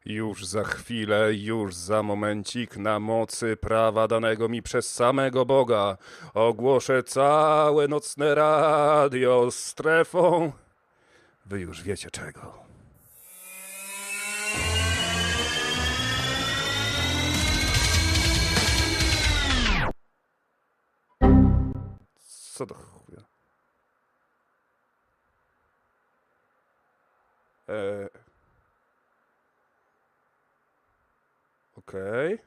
Już za chwilę, już za momencik, na mocy prawa danego mi przez samego Boga, ogłoszę całe nocne radio strefą. Wy już wiecie czego. Co do chuja? Okej.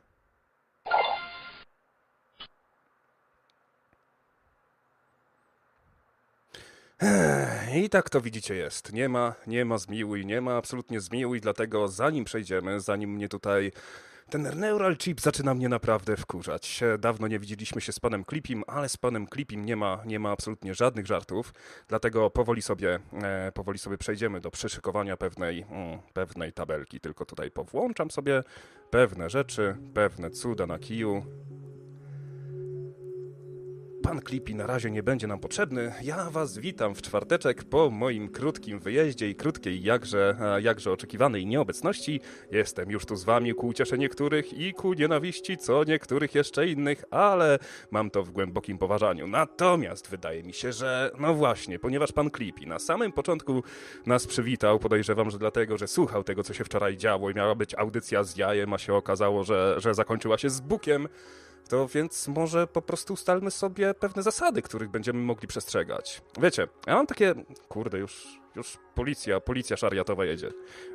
I tak to widzicie jest. Nie ma zmiłuj, nie ma absolutnie zmiłuj, dlatego zanim przejdziemy, zanim mnie tutaj ten neural chip zaczyna mnie naprawdę wkurzać. Dawno nie widzieliśmy się z panem Clippim, ale z panem Clippim nie ma absolutnie żadnych żartów, dlatego powoli sobie przejdziemy do przyszykowania pewnej tabelki. Tylko tutaj powłączam sobie pewne rzeczy, pewne cuda na kiju. Pan Clippy na razie nie będzie nam potrzebny. Ja was witam w czwarteczek po moim krótkim wyjeździe i krótkiej, jakże oczekiwanej nieobecności. Jestem już tu z wami ku uciesze niektórych i ku nienawiści co niektórych jeszcze innych, ale mam to w głębokim poważaniu. Natomiast wydaje mi się, że no właśnie, ponieważ pan Clippy na samym początku nas przywitał, podejrzewam, że dlatego, że słuchał tego, co się wczoraj działo i miała być audycja z jajem, a się okazało, że zakończyła się z bukiem. To więc może po prostu ustalmy sobie pewne zasady, których będziemy mogli przestrzegać. Wiecie, ja mam takie... Kurde, już policja szariatowa jedzie.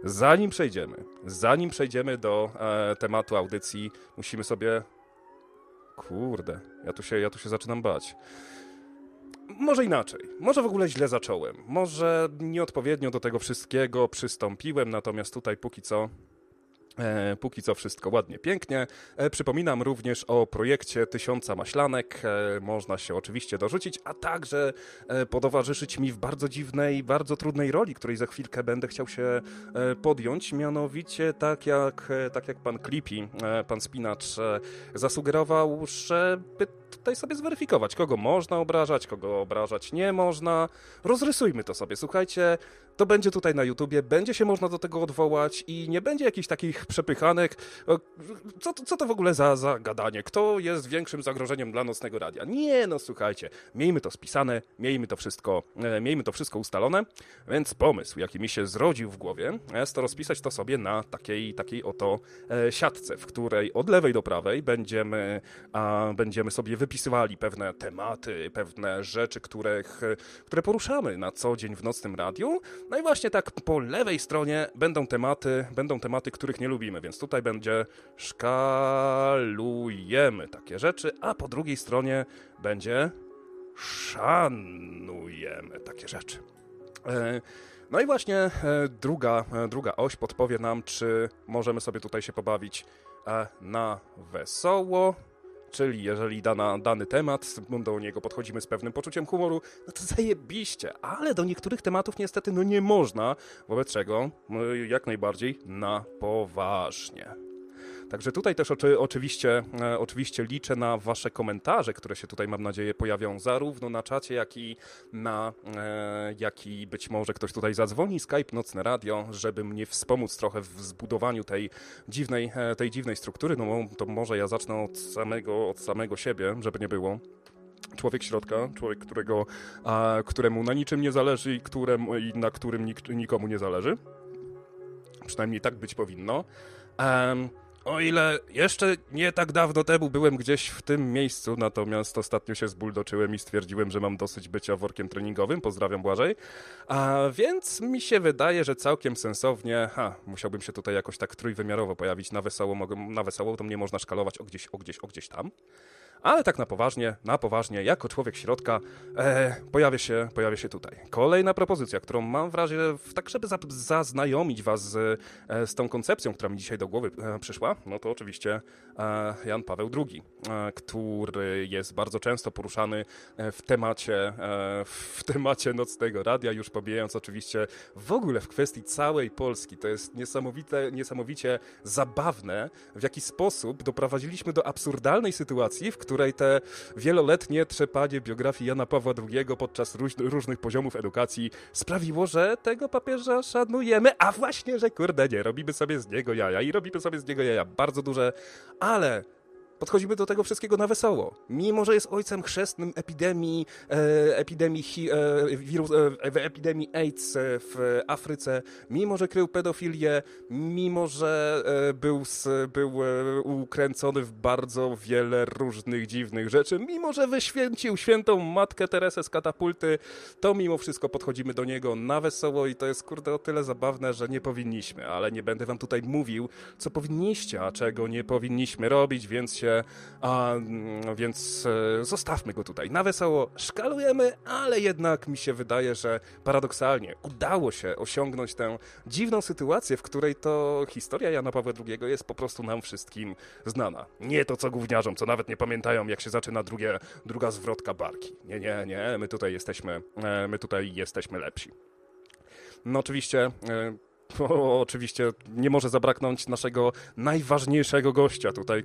Zanim przejdziemy do tematu audycji, musimy sobie... Kurde, ja tu się zaczynam bać. Może inaczej, może w ogóle źle zacząłem, może nieodpowiednio do tego wszystkiego przystąpiłem, natomiast tutaj Póki co wszystko ładnie, pięknie. Przypominam również o projekcie 1000 maślanek. Można się oczywiście dorzucić, a także potowarzyszyć mi w bardzo dziwnej, bardzo trudnej roli, której za chwilkę będę chciał się podjąć. Mianowicie tak jak pan Clippy, pan Spinacz zasugerował, żeby tutaj sobie zweryfikować, kogo można obrażać, kogo obrażać nie można. Rozrysujmy to sobie, słuchajcie. To będzie tutaj na YouTubie, będzie się można do tego odwołać i nie będzie jakichś takich przepychanek. Co to w ogóle za gadanie? Kto jest większym zagrożeniem dla nocnego radia? Nie, no słuchajcie, miejmy to spisane, miejmy to wszystko ustalone, więc pomysł, jaki mi się zrodził w głowie, jest to rozpisać to sobie na takiej oto siatce, w której od lewej do prawej będziemy sobie wypisywali pewne tematy, pewne rzeczy, które poruszamy na co dzień w nocnym radiu. No i właśnie tak po lewej stronie będą tematy, których nie lubimy, więc tutaj będzie szkalujemy takie rzeczy, a po drugiej stronie będzie szanujemy takie rzeczy. No i właśnie druga oś podpowie nam, czy możemy sobie tutaj się pobawić na wesoło. Czyli jeżeli dany temat, do niego podchodzimy z pewnym poczuciem humoru, no to zajebiście, ale do niektórych tematów niestety nie można, wobec czego jak najbardziej na poważnie. Także tutaj też oczywiście liczę na wasze komentarze, które się tutaj, mam nadzieję, pojawią zarówno na czacie, jak i być może ktoś tutaj zadzwoni, Skype, Nocne Radio, żeby mnie wspomóc trochę w zbudowaniu tej dziwnej struktury. No to może ja zacznę od samego siebie, żeby nie było. Człowiek środka, człowiek, któremu na niczym nie zależy i na którym nikomu nie zależy. Przynajmniej tak być powinno. O ile jeszcze nie tak dawno temu byłem gdzieś w tym miejscu, natomiast ostatnio się zbuldoczyłem i stwierdziłem, że mam dosyć bycia workiem treningowym, pozdrawiam Błażej, a więc mi się wydaje, że całkiem sensownie, musiałbym się tutaj jakoś tak trójwymiarowo pojawić, na wesoło to mnie można szkalować o gdzieś tam. Ale tak na poważnie, jako człowiek środka, pojawię się tutaj. Kolejna propozycja, którą mam w razie, tak żeby zaznajomić was z tą koncepcją, która mi dzisiaj do głowy przyszła, no to oczywiście Jan Paweł II, który jest bardzo często poruszany w temacie nocnego radia, już pomijając oczywiście w ogóle w kwestii całej Polski. To jest niesamowicie zabawne, w jaki sposób doprowadziliśmy do absurdalnej sytuacji, w której której te wieloletnie trzepanie biografii Jana Pawła II podczas różnych poziomów edukacji sprawiło, że tego papieża szanujemy, a właśnie, że kurde nie, robimy sobie z niego jaja i robimy sobie z niego jaja bardzo duże, ale podchodzimy do tego wszystkiego na wesoło. Mimo że jest ojcem chrzestnym epidemii AIDS w Afryce, mimo że krył pedofilię, mimo że był ukręcony w bardzo wiele różnych dziwnych rzeczy, mimo że wyświęcił świętą Matkę Teresę z katapulty, to mimo wszystko podchodzimy do niego na wesoło i to jest kurde o tyle zabawne, że nie powinniśmy, ale nie będę wam tutaj mówił, co powinniście, a czego nie powinniśmy robić, więc zostawmy go tutaj na wesoło, szkalujemy, ale jednak mi się wydaje, że paradoksalnie udało się osiągnąć tę dziwną sytuację, w której to historia Jana Pawła II jest po prostu nam wszystkim znana. Nie to co gówniarzom, co nawet nie pamiętają, jak się zaczyna druga zwrotka barki. Nie, my tutaj jesteśmy lepsi. No oczywiście nie może zabraknąć naszego najważniejszego gościa tutaj,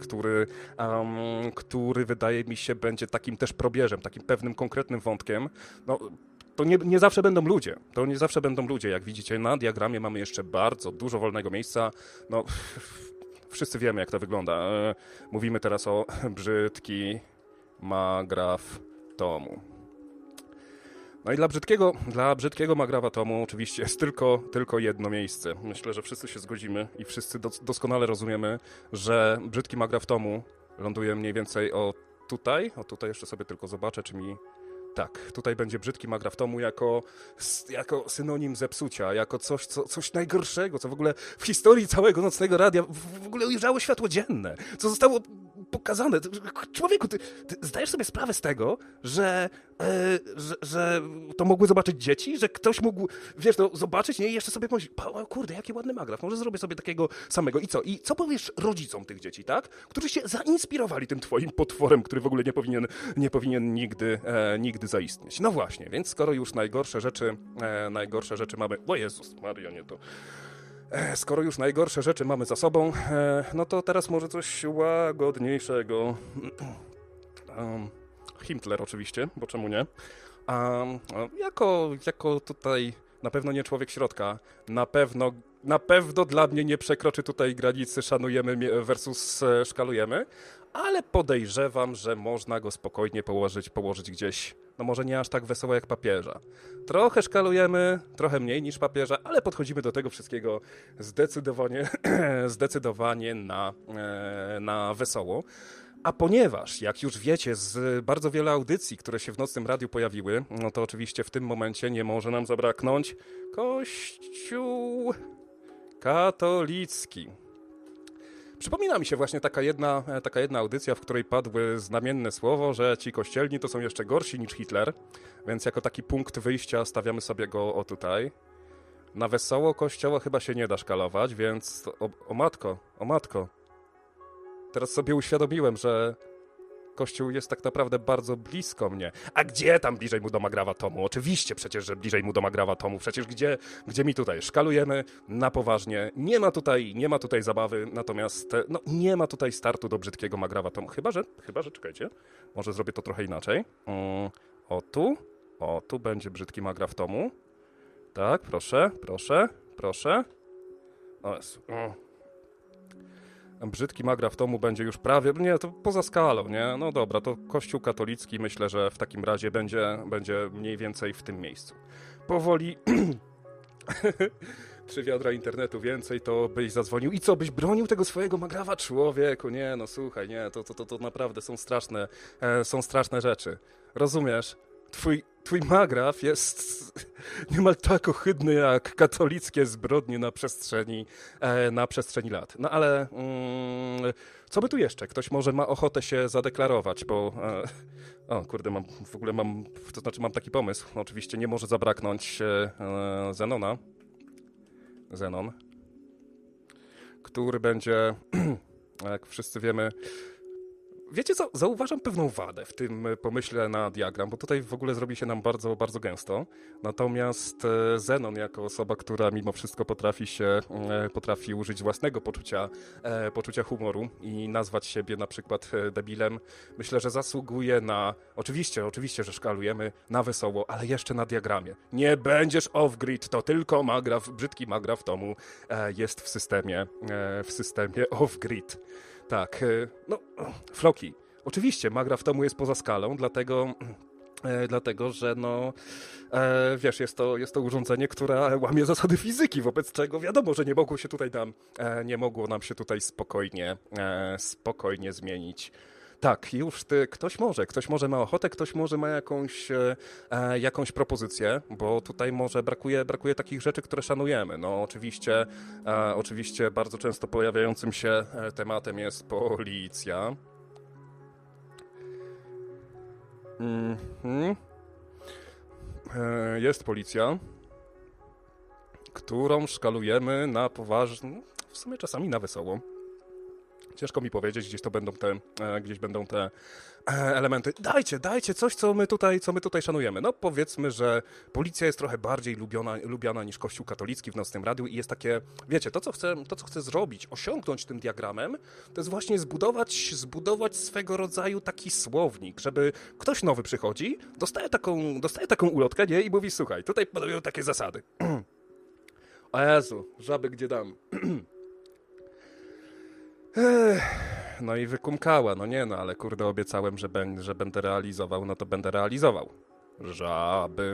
który wydaje mi się będzie takim też probierzem, takim pewnym konkretnym wątkiem. No, to nie zawsze będą ludzie. To nie zawsze będą ludzie. Jak widzicie na diagramie mamy jeszcze bardzo dużo wolnego miejsca. No, wszyscy wiemy jak to wygląda. Mówimy teraz o brzydki magraf tomu. No i dla brzydkiego magrawa tomu oczywiście jest tylko jedno miejsce. Myślę, że wszyscy się zgodzimy i wszyscy doskonale rozumiemy, że brzydki magraw tomu ląduje mniej więcej tutaj jeszcze sobie tylko zobaczę, czy mi... Tak, tutaj będzie brzydki magraw tomu jako synonim zepsucia, jako coś najgorszego, co w ogóle w historii całego Nocnego Radia w ogóle ujrzało światło dzienne, co zostało pokazane. Człowieku, ty zdajesz sobie sprawę z tego, że to mogły zobaczyć dzieci, że ktoś mógł, wiesz, to zobaczyć, nie? I jeszcze sobie pomyśleć, o kurde, jaki ładny magraw, może zrobię sobie takiego samego. I co? I co powiesz rodzicom tych dzieci, tak? Którzy się zainspirowali tym twoim potworem, który w ogóle nie powinien nigdy zaistnieć. No właśnie, więc skoro już najgorsze rzeczy mamy... O Jezus Maria, nie to... Skoro już najgorsze rzeczy mamy za sobą, no to teraz może coś łagodniejszego. Himmler oczywiście, bo czemu nie? Jako tutaj na pewno nie człowiek środka, na pewno dla mnie nie przekroczy tutaj granicy szanujemy versus szkalujemy, ale podejrzewam, że można go spokojnie położyć gdzieś, no może nie aż tak wesoło jak papieża. Trochę szkalujemy, trochę mniej niż papieża, ale podchodzimy do tego wszystkiego zdecydowanie na wesoło. A ponieważ, jak już wiecie, z bardzo wiele audycji, które się w Nocnym Radiu pojawiły, no to oczywiście w tym momencie nie może nam zabraknąć Kościół katolicki. Przypomina mi się właśnie taka jedna audycja, w której padły znamienne słowo, że ci kościelni to są jeszcze gorsi niż Hitler, więc jako taki punkt wyjścia stawiamy sobie go tutaj. Na wesoło Kościoła chyba się nie da szkalować, więc o matko. Teraz sobie uświadomiłem, że Kościół jest tak naprawdę bardzo blisko mnie. A gdzie tam bliżej mu do magrawa tomu? Oczywiście przecież, że bliżej mu do magrawa tomu. Przecież gdzie mi tutaj? Szkalujemy na poważnie. Nie ma tutaj zabawy, natomiast no, nie ma tutaj startu do brzydkiego magrawa tomu. Chyba, że czekajcie, może zrobię to trochę inaczej. Tu będzie brzydki magraw tomu. Tak, proszę. O Jezu. Brzydki magraw tomu będzie już prawie, nie, to poza skalą, nie? No dobra, to Kościół katolicki myślę, że w takim razie będzie mniej więcej w tym miejscu. Powoli 3 wiadra internetu więcej, to byś zadzwonił. I co, byś bronił tego swojego magrawa? Człowieku, nie, no słuchaj, nie, to naprawdę są straszne rzeczy. Rozumiesz? Twój magraw jest niemal tak ohydny jak katolickie zbrodnie na przestrzeni lat. No ale co by tu jeszcze? Ktoś może ma ochotę się zadeklarować, bo mam taki pomysł. Oczywiście nie może zabraknąć Zenon, który będzie, jak wszyscy wiemy, wiecie co, zauważam pewną wadę w tym pomyśle na diagram, bo tutaj w ogóle zrobi się nam bardzo, bardzo gęsto. Natomiast Zenon jako osoba, która mimo wszystko potrafi użyć własnego poczucia humoru i nazwać siebie na przykład debilem, myślę, że zasługuje na, oczywiście, że szkalujemy na wesoło, ale jeszcze na diagramie. Nie będziesz off-grid, to tylko brzydki magra w domu jest w systemie off-grid. Tak, no, Floki. Oczywiście, magra w domu jest poza skalą, dlatego że no, wiesz, jest to urządzenie, które łamie zasady fizyki, wobec czego wiadomo, że nie mogło nam się tutaj spokojnie zmienić. Tak, już ktoś może ma ochotę, ktoś może ma jakąś propozycję, bo tutaj może brakuje takich rzeczy, które szanujemy. No oczywiście bardzo często pojawiającym się tematem jest policja. Jest policja, którą szkalujemy na poważnie, w sumie czasami na wesoło. Ciężko mi powiedzieć, gdzieś będą te elementy. Dajcie coś, co my tutaj szanujemy. No powiedzmy, że policja jest trochę bardziej lubiana niż Kościół katolicki w Nocnym Radiu i jest takie, wiecie, to co chcę zrobić, osiągnąć tym diagramem, to jest właśnie zbudować swego rodzaju taki słownik, żeby ktoś nowy przychodzi, dostaje taką ulotkę, nie, i mówi, słuchaj, tutaj padają takie zasady. O Jezu, żaby gdzie dam. No i wykumkała, ale kurde, obiecałem, że będę realizował, no to będę realizował. Żaby.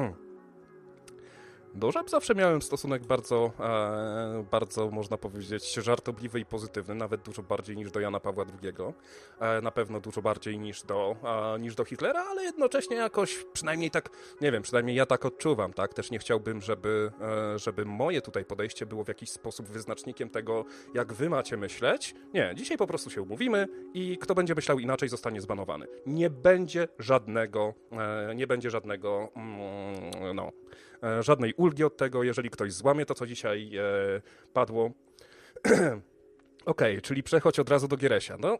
Do żab zawsze miałem stosunek bardzo, można powiedzieć, żartobliwy i pozytywny, nawet dużo bardziej niż do Jana Pawła II, na pewno dużo bardziej niż do Hitlera, ale jednocześnie jakoś, przynajmniej tak, nie wiem, przynajmniej ja tak odczuwam, tak? Też nie chciałbym, żeby moje tutaj podejście było w jakiś sposób wyznacznikiem tego, jak wy macie myśleć. Nie, dzisiaj po prostu się umówimy i kto będzie myślał inaczej, zostanie zbanowany. Nie będzie żadnej ulgi od tego, jeżeli ktoś złamie to, co dzisiaj padło. Okej, czyli przechodź od razu do Gieresia. No,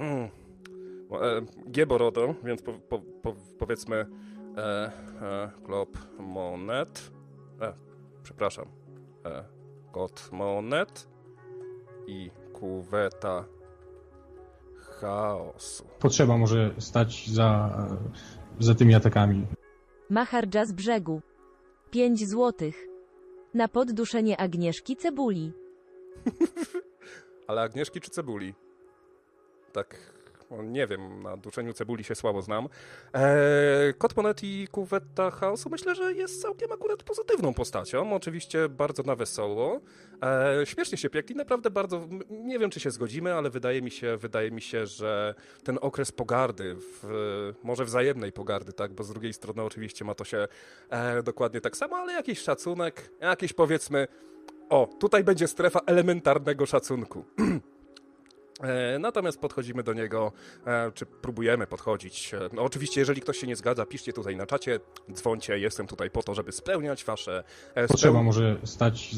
Gieborodo, więc powiedzmy klop monet. Przepraszam. Kot monet i kuweta chaosu. Potrzeba może stać za tymi atakami. Macharja z brzegu. 5 złotych. Na podduszenie Agnieszki Cebuli. Ale Agnieszki czy Cebuli? Tak, nie wiem, na duszeniu Cebuli się słabo znam. Kot Monet i kuweta chaosu myślę, że jest całkiem akurat pozytywną postacią. Oczywiście bardzo na wesoło. Śmiesznie się piekli, naprawdę bardzo, nie wiem czy się zgodzimy, ale wydaje mi się, że ten okres pogardy, może wzajemnej pogardy, tak, bo z drugiej strony oczywiście ma to się dokładnie tak samo, ale jakiś szacunek, jakieś powiedzmy, tutaj będzie strefa elementarnego szacunku. Natomiast podchodzimy do niego, czy próbujemy podchodzić. No oczywiście, jeżeli ktoś się nie zgadza, piszcie tutaj na czacie, dzwońcie, jestem tutaj po to, żeby spełniać wasze... Potrzeba może stać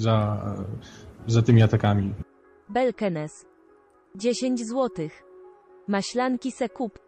za tymi atakami. Belkenes. 10 złotych. Maślanki se kup.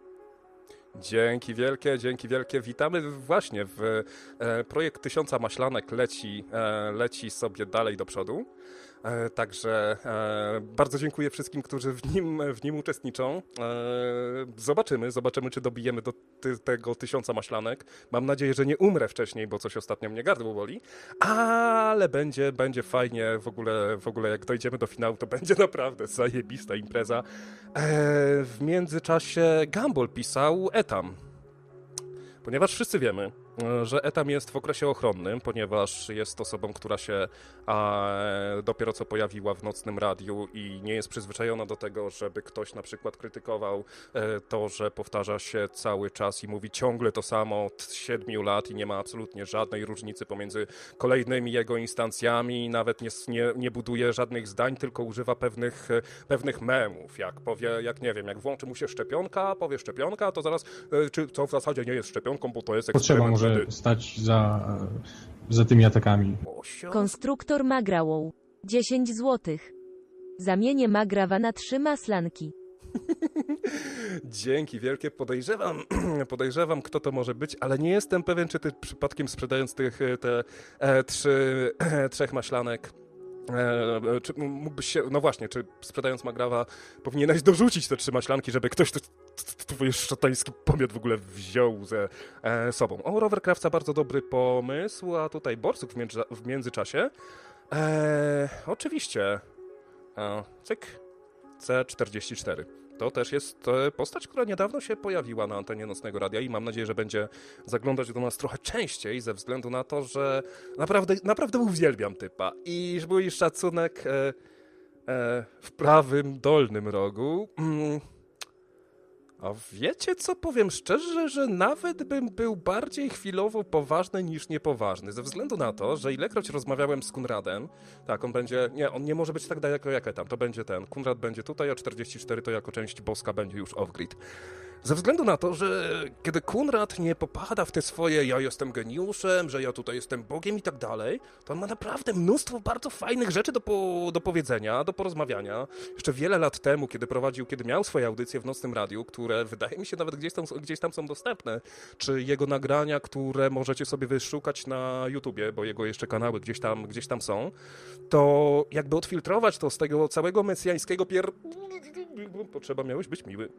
Dzięki wielkie. Witamy właśnie w projekt 1000 maślanek leci sobie dalej do przodu. Także bardzo dziękuję wszystkim, którzy w nim uczestniczą. Zobaczymy, czy dobijemy do tego 1000 maślanek. Mam nadzieję, że nie umrę wcześniej, bo coś ostatnio mnie gardło boli. Ale będzie fajnie. W ogóle jak dojdziemy do finału, to będzie naprawdę zajebista impreza. W międzyczasie Gumball pisał Etam. Ponieważ wszyscy wiemy, że Etam jest w okresie ochronnym, ponieważ jest osobą, która się dopiero co pojawiła w Nocnym Radiu i nie jest przyzwyczajona do tego, żeby ktoś na przykład krytykował to, że powtarza się cały czas i mówi ciągle to samo od 7 lat i nie ma absolutnie żadnej różnicy pomiędzy kolejnymi jego instancjami, nawet nie buduje żadnych zdań, tylko używa pewnych memów. Jak włączy mu się szczepionka, powie szczepionka, to zaraz, co w zasadzie nie jest szczepionką, bo to jest eksperyment. Potrzeba może stać za tymi atakami. Konstruktor Magrawoł. 10 złotych. Zamienię Magrawa na 3 maslanki. Dzięki wielkie. Podejrzewam, kto to może być, ale nie jestem pewien, czy ty przypadkiem sprzedając trzech maślanek, czy mógłbyś się, no właśnie, czy sprzedając Magrawa powinieneś dorzucić te 3 maślanki, żeby ktoś twój szatański pomiot w ogóle wziął ze sobą. O, Rower Krawca, bardzo dobry pomysł, a tutaj Borsuk w międzyczasie. Oczywiście. Cyk. C44. To też jest postać, która niedawno się pojawiła na antenie Nocnego Radia i mam nadzieję, że będzie zaglądać do nas trochę częściej ze względu na to, że naprawdę uwielbiam typa i mój szacunek w prawym dolnym rogu. A wiecie co, powiem szczerze, że nawet bym był bardziej chwilowo poważny niż niepoważny, ze względu na to, że ilekroć rozmawiałem z Kunradem, tak, on nie może być tak daleko jak Etam, to będzie ten, Kunrad będzie tutaj, a 44 to jako część boska będzie już off-grid. Ze względu na to, że kiedy Kunrad nie popada w te swoje ja jestem geniuszem, że ja tutaj jestem Bogiem i tak dalej, to on ma naprawdę mnóstwo bardzo fajnych rzeczy do powiedzenia, do porozmawiania. Jeszcze wiele lat temu, kiedy miał swoje audycje w Nocnym Radiu, które wydaje mi się nawet gdzieś tam są dostępne, czy jego nagrania, które możecie sobie wyszukać na YouTubie, bo jego jeszcze kanały gdzieś tam są, to jakby odfiltrować to z tego całego mesjańskiego Potrzeba miałeś być miły.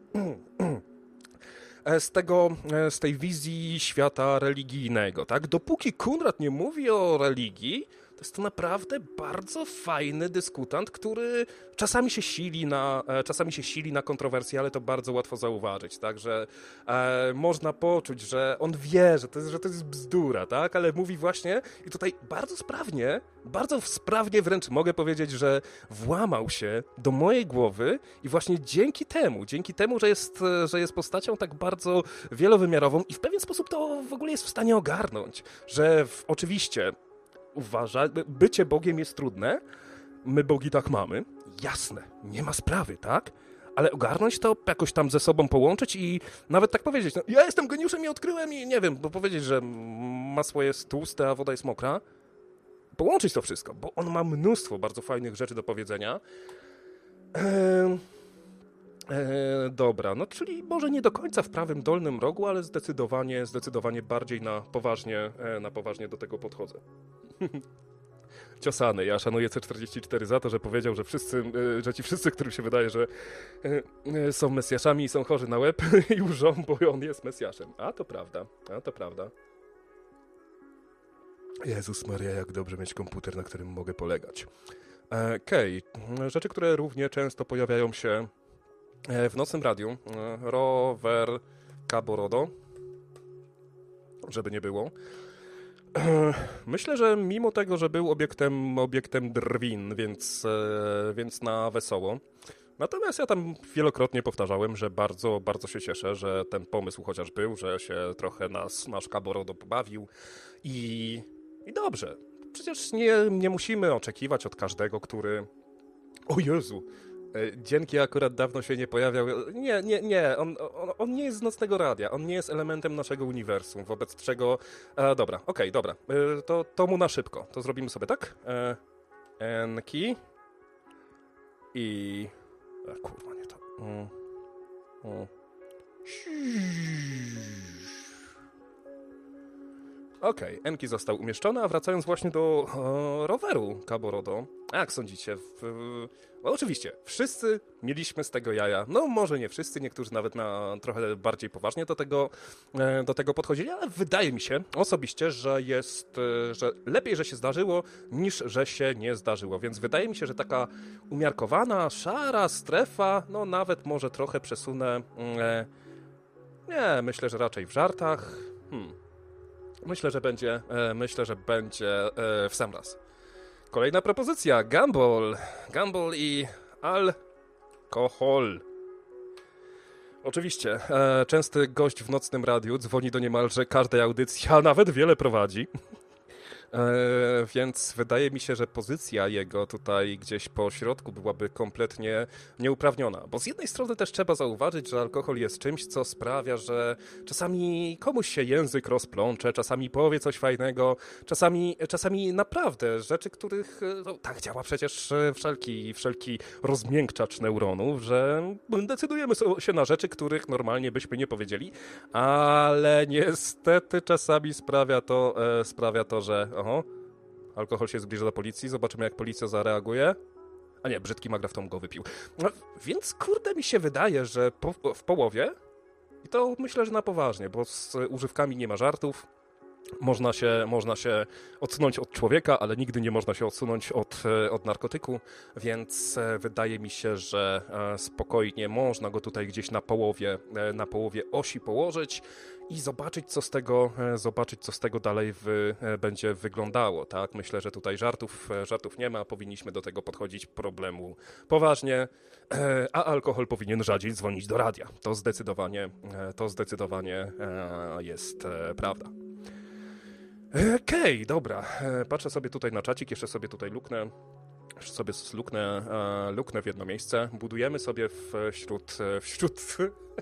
Z tej wizji świata religijnego, tak? Dopóki Kunrad nie mówi o religii, to jest to naprawdę bardzo fajny dyskutant, który czasami się sili na kontrowersje, ale to bardzo łatwo zauważyć, tak? Że można poczuć, że on wie, że to jest bzdura, tak? Ale mówi właśnie i tutaj bardzo sprawnie wręcz mogę powiedzieć, że włamał się do mojej głowy i właśnie dzięki temu, że jest postacią tak bardzo wielowymiarową i w pewien sposób to w ogóle jest w stanie ogarnąć, że oczywiście bycie Bogiem jest trudne, my Bogi tak mamy, jasne, nie ma sprawy, tak? Ale ogarnąć to, jakoś tam ze sobą połączyć i nawet tak powiedzieć, no, ja jestem geniuszem i odkryłem i nie wiem, bo powiedzieć, że masło jest tłuste, a woda jest mokra, połączyć to wszystko, bo on ma mnóstwo bardzo fajnych rzeczy do powiedzenia. Dobra, no czyli może nie do końca w prawym dolnym rogu, ale zdecydowanie bardziej na poważnie do tego podchodzę. Ciosany, ja szanuję C44 za to, że powiedział, że ci wszyscy, którym się wydaje, że są mesjaszami i są chorzy na łeb i łżą, bo on jest mesjaszem. A to prawda. Jezus Maria, jak dobrze mieć komputer, na którym mogę polegać. Okej, rzeczy, które równie często pojawiają się w Nocnym Radiu. Rower Kaborodo, żeby nie było. Myślę, że mimo tego, że był obiektem drwin, więc na wesoło. Natomiast ja tam wielokrotnie powtarzałem, że bardzo, bardzo się cieszę, że ten pomysł chociaż był, że się trochę nasz Kaborodo pobawił i dobrze. Przecież nie musimy oczekiwać od każdego, który... O Jezu! Dzięki akurat dawno się nie pojawiał. Nie, on nie jest z Nocnego Radia, on nie jest elementem naszego uniwersum, wobec czego... Dobra. To mu na szybko. To zrobimy sobie tak. Enki. I... kurwa, nie to. Okej, Enki został umieszczony, a wracając właśnie do roweru Kaborodo, jak sądzicie? Oczywiście, wszyscy mieliśmy z tego jaja. No może nie wszyscy, niektórzy nawet trochę bardziej poważnie do tego podchodzili, ale wydaje mi się osobiście, że lepiej, że się zdarzyło, niż że się nie zdarzyło. Więc wydaje mi się, że taka umiarkowana, szara strefa, no nawet może trochę przesunę. Nie, myślę, że raczej w żartach. Myślę, że będzie w sam raz. Kolejna propozycja. Gumball i alkohol. Oczywiście, częsty gość w Nocnym Radiu, dzwoni do niemalże każdej audycji, a nawet wiele prowadzi. Więc wydaje mi się, że pozycja jego tutaj gdzieś po środku byłaby kompletnie nieuprawniona. Bo z jednej strony też trzeba zauważyć, że alkohol jest czymś, co sprawia, że czasami komuś się język rozplącze, czasami powie coś fajnego, czasami naprawdę rzeczy, których no, tak działa przecież wszelki rozmiękczacz neuronów, że decydujemy się na rzeczy, których normalnie byśmy nie powiedzieli, ale niestety czasami sprawia to, że alkohol się zbliża do policji, zobaczymy jak policja zareaguje. A nie, brzydki Magrafton go wypił. No, więc kurde mi się wydaje, że w połowie, i to myślę, że na poważnie, bo z używkami nie ma żartów, można się odsunąć od człowieka, ale nigdy nie można się odsunąć od narkotyku, więc wydaje mi się, że spokojnie można go tutaj gdzieś na połowie osi położyć i zobaczyć, co z tego dalej będzie wyglądało, tak? Myślę, że tutaj żartów nie ma, powinniśmy do tego podchodzić problemu poważnie, a alkohol powinien rzadziej dzwonić do radia. To zdecydowanie jest prawda. Okej, dobra. Patrzę sobie tutaj na czacik, jeszcze sobie tutaj luknę w jedno miejsce. Budujemy sobie wśród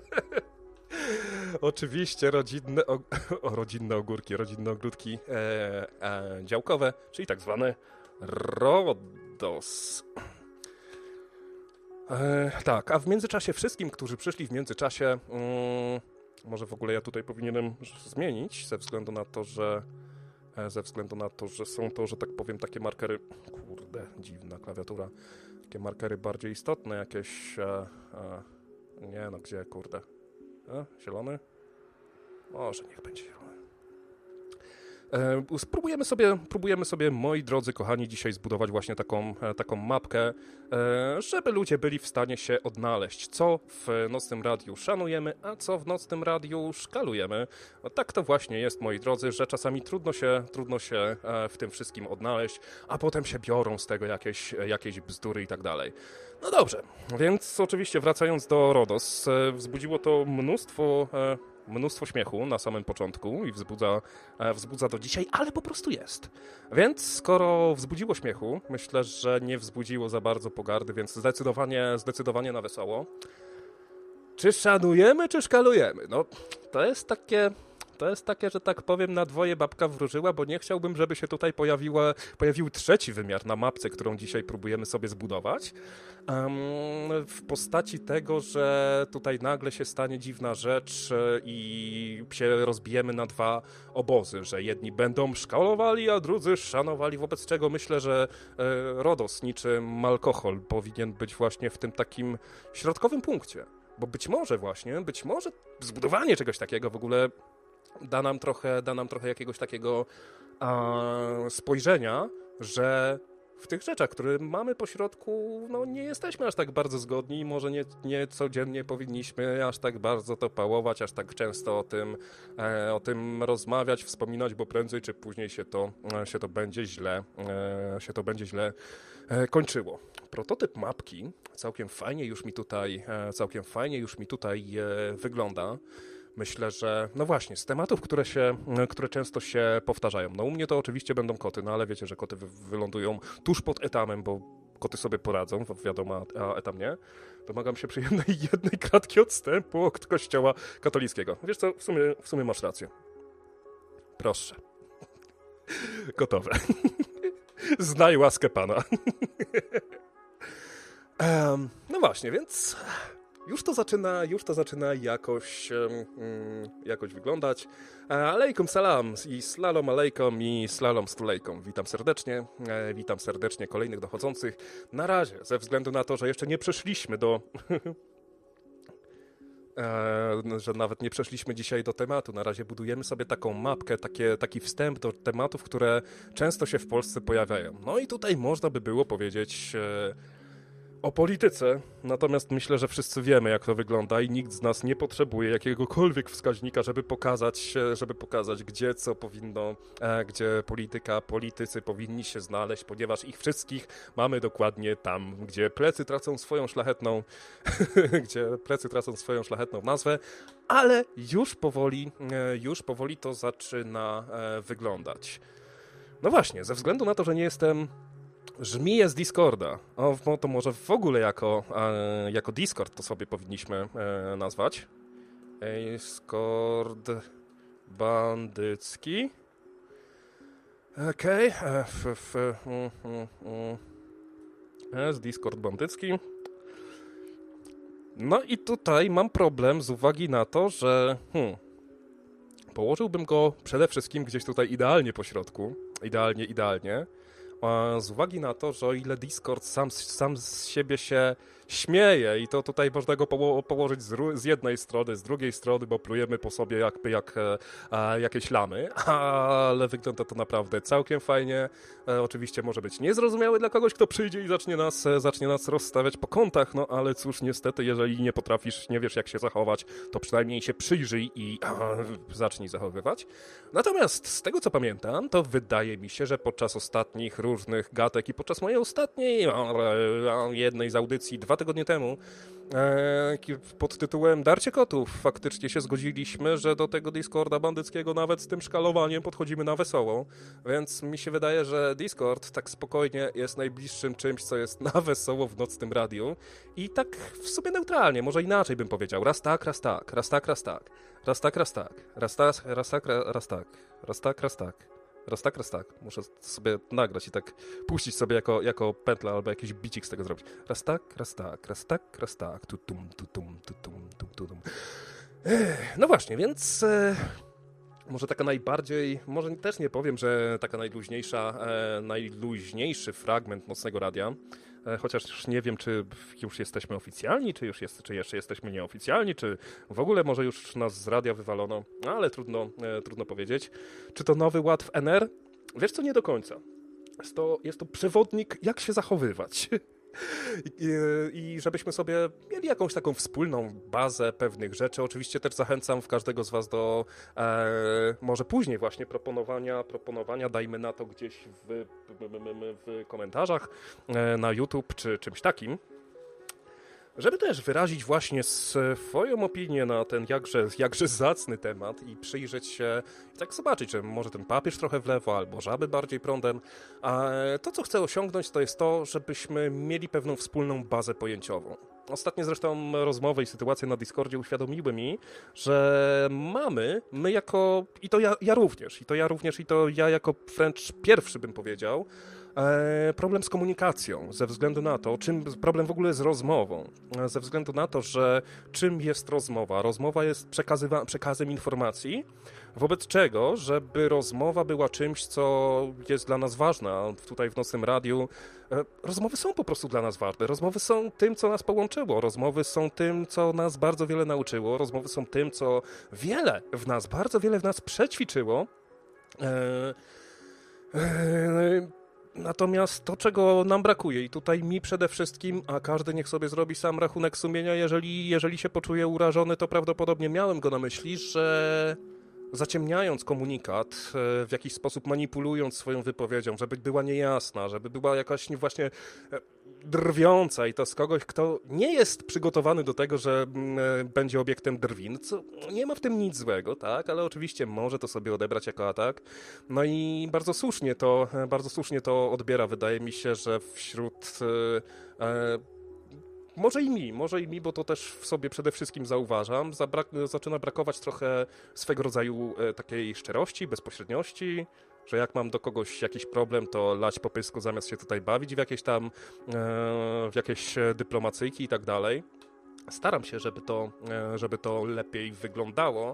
oczywiście rodzinne ogórki, rodzinne ogródki działkowe, czyli tak zwane RODOS. Tak, a w międzyczasie wszystkim, którzy przyszli w międzyczasie, może w ogóle ja tutaj powinienem zmienić, ze względu na to, że są to, że tak powiem, takie markery, kurde, dziwna klawiatura, takie markery bardziej istotne, jakieś, nie no, gdzie, kurde, zielony? Może niech będzie zielony. Próbujemy sobie, moi drodzy kochani, dzisiaj zbudować właśnie taką mapkę, żeby ludzie byli w stanie się odnaleźć, co w Nocnym Radiu szanujemy, a co w Nocnym Radiu szkalujemy. No, tak to właśnie jest, moi drodzy, że czasami trudno się w tym wszystkim odnaleźć, a potem się biorą z tego jakieś bzdury i tak dalej. No dobrze, więc oczywiście wracając do RODOS, wzbudziło to mnóstwo śmiechu na samym początku i wzbudza do dzisiaj, ale po prostu jest. Więc skoro wzbudziło śmiechu, myślę, że nie wzbudziło za bardzo pogardy, więc zdecydowanie na wesoło. Czy szanujemy, czy szkalujemy? No, to jest takie, że tak powiem, na dwoje babka wróżyła, bo nie chciałbym, żeby się tutaj pojawił trzeci wymiar na mapce, którą dzisiaj próbujemy sobie zbudować. W postaci tego, że tutaj nagle się stanie dziwna rzecz i się rozbijemy na dwa obozy, że jedni będą szkalowali, a drudzy szanowali, wobec czego myślę, że RODOS niczym alkohol powinien być właśnie w tym takim środkowym punkcie. Bo być może zbudowanie czegoś takiego w ogóle da nam trochę jakiegoś takiego spojrzenia, że w tych rzeczach, które mamy po środku, no nie jesteśmy aż tak bardzo zgodni, może nie codziennie powinniśmy aż tak bardzo to pałować, aż tak często o tym rozmawiać, wspominać, bo prędzej czy później się to będzie źle kończyło. Prototyp mapki całkiem fajnie już mi tutaj wygląda. Myślę, że no właśnie, z tematów, które często się powtarzają. No u mnie to oczywiście będą koty, no ale wiecie, że koty wylądują tuż pod etamem, bo koty sobie poradzą, wiadomo, a etam nie. Domagam się przyjemnej jednej kratki odstępu od kościoła katolickiego. Wiesz co, w sumie masz rację. Proszę. Gotowe. Znaj łaskę Pana. No właśnie, więc już to zaczyna jakoś wyglądać. Alejkum salam i slalom alejkom i slalom stulejkom. Witam serdecznie kolejnych dochodzących. Na razie, ze względu na to, że jeszcze nie przeszliśmy że nawet nie przeszliśmy dzisiaj do tematu. Na razie budujemy sobie taką mapkę, taki wstęp do tematów, które często się w Polsce pojawiają. No i tutaj można by było powiedzieć o polityce, natomiast myślę, że wszyscy wiemy, jak to wygląda i nikt z nas nie potrzebuje jakiegokolwiek wskaźnika, żeby pokazać, gdzie co powinno, gdzie politycy powinni się znaleźć, ponieważ ich wszystkich mamy dokładnie tam, gdzie plecy tracą swoją szlachetną nazwę, ale już powoli to zaczyna wyglądać. No właśnie, ze względu na to, że nie jestem żmiję z Discorda, to może w ogóle jako Discord to sobie powinniśmy nazwać. Discord bandycki. Okej. Jest Discord bandycki. No i tutaj mam problem z uwagi na to, że położyłbym go przede wszystkim gdzieś tutaj idealnie po środku. Idealnie. Z uwagi na to, że o ile Discord sam z siebie się śmieje i to tutaj można go położyć z jednej strony, z drugiej strony, bo plujemy po sobie jak jakieś lamy, ale wygląda to naprawdę całkiem fajnie. Oczywiście może być niezrozumiały dla kogoś, kto przyjdzie i zacznie nas rozstawiać po kątach, no ale cóż, niestety, jeżeli nie potrafisz, nie wiesz jak się zachować, to przynajmniej się przyjrzyj i zacznij zachowywać. Natomiast z tego co pamiętam, to wydaje mi się, że podczas ostatnich różnych gatek i podczas mojej ostatniej jednej z audycji 2 tygodnie temu pod tytułem Darcie Kotów faktycznie się zgodziliśmy, że do tego Discorda bandyckiego nawet z tym szkalowaniem podchodzimy na wesoło, więc mi się wydaje, że Discord tak spokojnie jest najbliższym czymś, co jest na wesoło w nocnym radiu i tak w sobie neutralnie, może inaczej bym powiedział, raz tak. Muszę sobie nagrać i tak puścić sobie jako pętla albo jakiś bicik z tego zrobić. Raz tak. Tutum. No właśnie, więc może taka najbardziej, może też nie powiem, że taka najluźniejszy fragment Nocnego Radia, chociaż już nie wiem, czy już jesteśmy oficjalni, czy jeszcze jesteśmy nieoficjalni, czy w ogóle może już nas z radia wywalono, ale trudno powiedzieć. Czy to nowy ład w NR? Wiesz co, nie do końca. Jest to przewodnik, jak się zachowywać. I żebyśmy sobie mieli jakąś taką wspólną bazę pewnych rzeczy. Oczywiście też zachęcam każdego z was do może później właśnie proponowania, dajmy na to gdzieś w komentarzach na YouTube czy czymś takim, żeby też wyrazić właśnie swoją opinię na ten jakże zacny temat i przyjrzeć się i tak zobaczyć, że może ten papież trochę w lewo, albo żaby bardziej prądem. A to, co chcę osiągnąć, to jest to, żebyśmy mieli pewną wspólną bazę pojęciową. Ostatnie zresztą rozmowy i sytuacje na Discordzie uświadomiły mi, że my jako, i to ja również, i to ja jako wręcz pierwszy bym powiedział, problem z komunikacją, ze względu na to, problem w ogóle z rozmową, ze względu na to, że czym jest rozmowa? Rozmowa jest przekazem informacji, wobec czego, żeby rozmowa była czymś, co jest dla nas ważne, a tutaj w Nocnym Radiu rozmowy są po prostu dla nas ważne, rozmowy są tym, co nas połączyło, rozmowy są tym, co nas bardzo wiele nauczyło, rozmowy są tym, co bardzo wiele w nas przećwiczyło. Natomiast to, czego nam brakuje i tutaj mi przede wszystkim, a każdy niech sobie zrobi sam rachunek sumienia, jeżeli się poczuje urażony, to prawdopodobnie miałem go na myśli, że zaciemniając komunikat, w jakiś sposób manipulując swoją wypowiedzią, żeby była niejasna, żeby była jakaś właśnie drwiąca i to z kogoś, kto nie jest przygotowany do tego, że będzie obiektem drwin, co nie ma w tym nic złego, tak, ale oczywiście może to sobie odebrać jako atak. No i bardzo słusznie to odbiera. Wydaje mi się, że wśród może i mi, bo to też w sobie przede wszystkim zauważam, zaczyna brakować trochę swego rodzaju takiej szczerości, bezpośredniości, że jak mam do kogoś jakiś problem, to lać po pysku zamiast się tutaj bawić w jakieś dyplomacyjki i tak dalej. Staram się, żeby to lepiej wyglądało.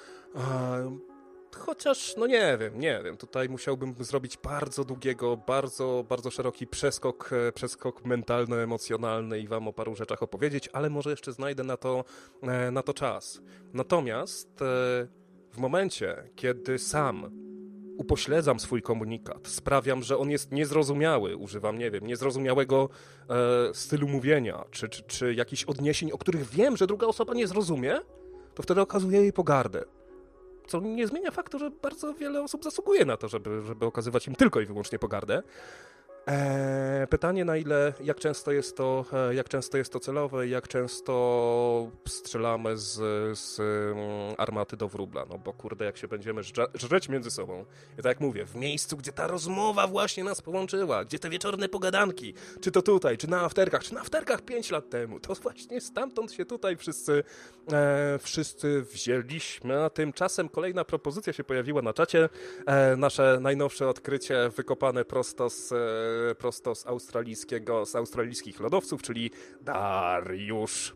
Chociaż, no nie wiem, tutaj musiałbym zrobić bardzo długiego, bardzo, bardzo szeroki przeskok mentalno-emocjonalny i wam o paru rzeczach opowiedzieć, ale może jeszcze znajdę na to czas. Natomiast w momencie, kiedy sam upośledzam swój komunikat, sprawiam, że on jest niezrozumiały, używam, niezrozumiałego stylu mówienia, czy jakichś odniesień, o których wiem, że druga osoba nie zrozumie, to wtedy okazuję jej pogardę. Co nie zmienia faktu, że bardzo wiele osób zasługuje na to, żeby okazywać im tylko i wyłącznie pogardę. Pytanie, jak często jest to celowe, jak często strzelamy z armaty do wróbla, no bo kurde, jak się będziemy żreć między sobą, i tak jak mówię, w miejscu, gdzie ta rozmowa właśnie nas połączyła, gdzie te wieczorne pogadanki, czy to tutaj, czy na afterkach 5 lat temu, to właśnie stamtąd się tutaj wszyscy wzięliśmy, a tymczasem kolejna propozycja się pojawiła na czacie, nasze najnowsze odkrycie wykopane prosto z australijskich lodowców, czyli Dariusz.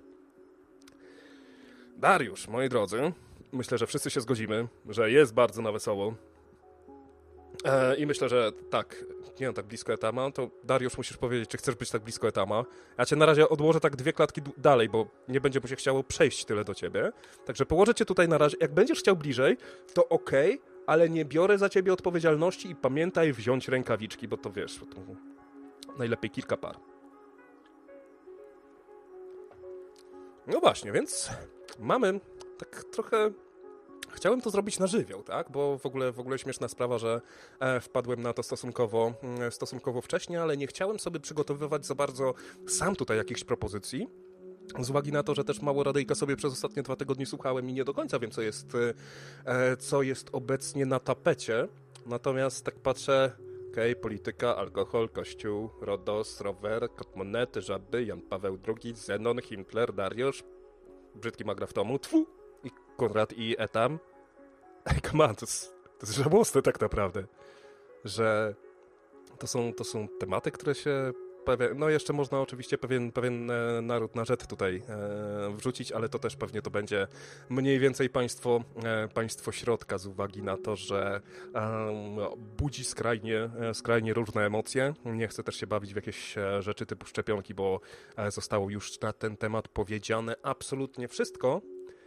Dariusz, moi drodzy, myślę, że wszyscy się zgodzimy, że jest bardzo na wesoło. I myślę, że tak, nie no, tak blisko Etama, to Dariusz musisz powiedzieć, czy chcesz być tak blisko Etama. Ja cię na razie odłożę tak 2 klatki dalej, bo nie będzie mu się chciało przejść tyle do ciebie. Także położę cię tutaj na razie. Jak będziesz chciał bliżej, to okej, ale nie biorę za ciebie odpowiedzialności i pamiętaj wziąć rękawiczki, bo to wiesz, to najlepiej kilka par. No właśnie, więc mamy tak trochę... Chciałem to zrobić na żywioł, tak? Bo w ogóle śmieszna sprawa, że wpadłem na to stosunkowo wcześnie, ale nie chciałem sobie przygotowywać za bardzo sam tutaj jakichś propozycji. Z uwagi na to, że też mało radyjka sobie przez ostatnie 2 tygodnie słuchałem i nie do końca wiem, co jest obecnie na tapecie. Natomiast tak patrzę, polityka, alkohol, kościół, RODOS, rower, kot monety, żaby, Jan Paweł II, Zenon, Hitler, Dariusz, brzydki magra w domu, i Konrad i Etam. Ej, come on, to jest żałosne tak naprawdę, że to są tematy, które się no jeszcze można oczywiście pewien naród na rzet tutaj wrzucić, ale to też pewnie to będzie mniej więcej państwo środka z uwagi na to, że budzi skrajnie różne emocje. Nie chcę też się bawić w jakieś rzeczy typu szczepionki, bo zostało już na ten temat powiedziane absolutnie wszystko.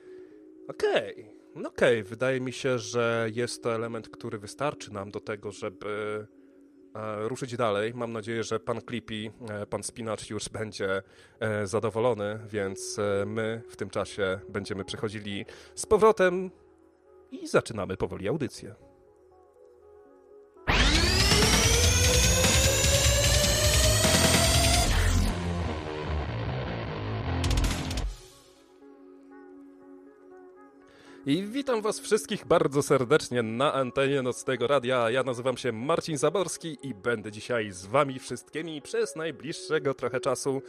Okej, wydaje mi się, że jest to element, który wystarczy nam do tego, żeby ruszyć dalej. Mam nadzieję, że pan Clippy, pan Spinacz już będzie zadowolony, więc my w tym czasie będziemy przechodzili z powrotem i zaczynamy powoli audycję. I witam was wszystkich bardzo serdecznie na antenie Nocnego Radia. Ja nazywam się Marcin Zaborski i będę dzisiaj z wami wszystkimi przez najbliższego trochę czasu.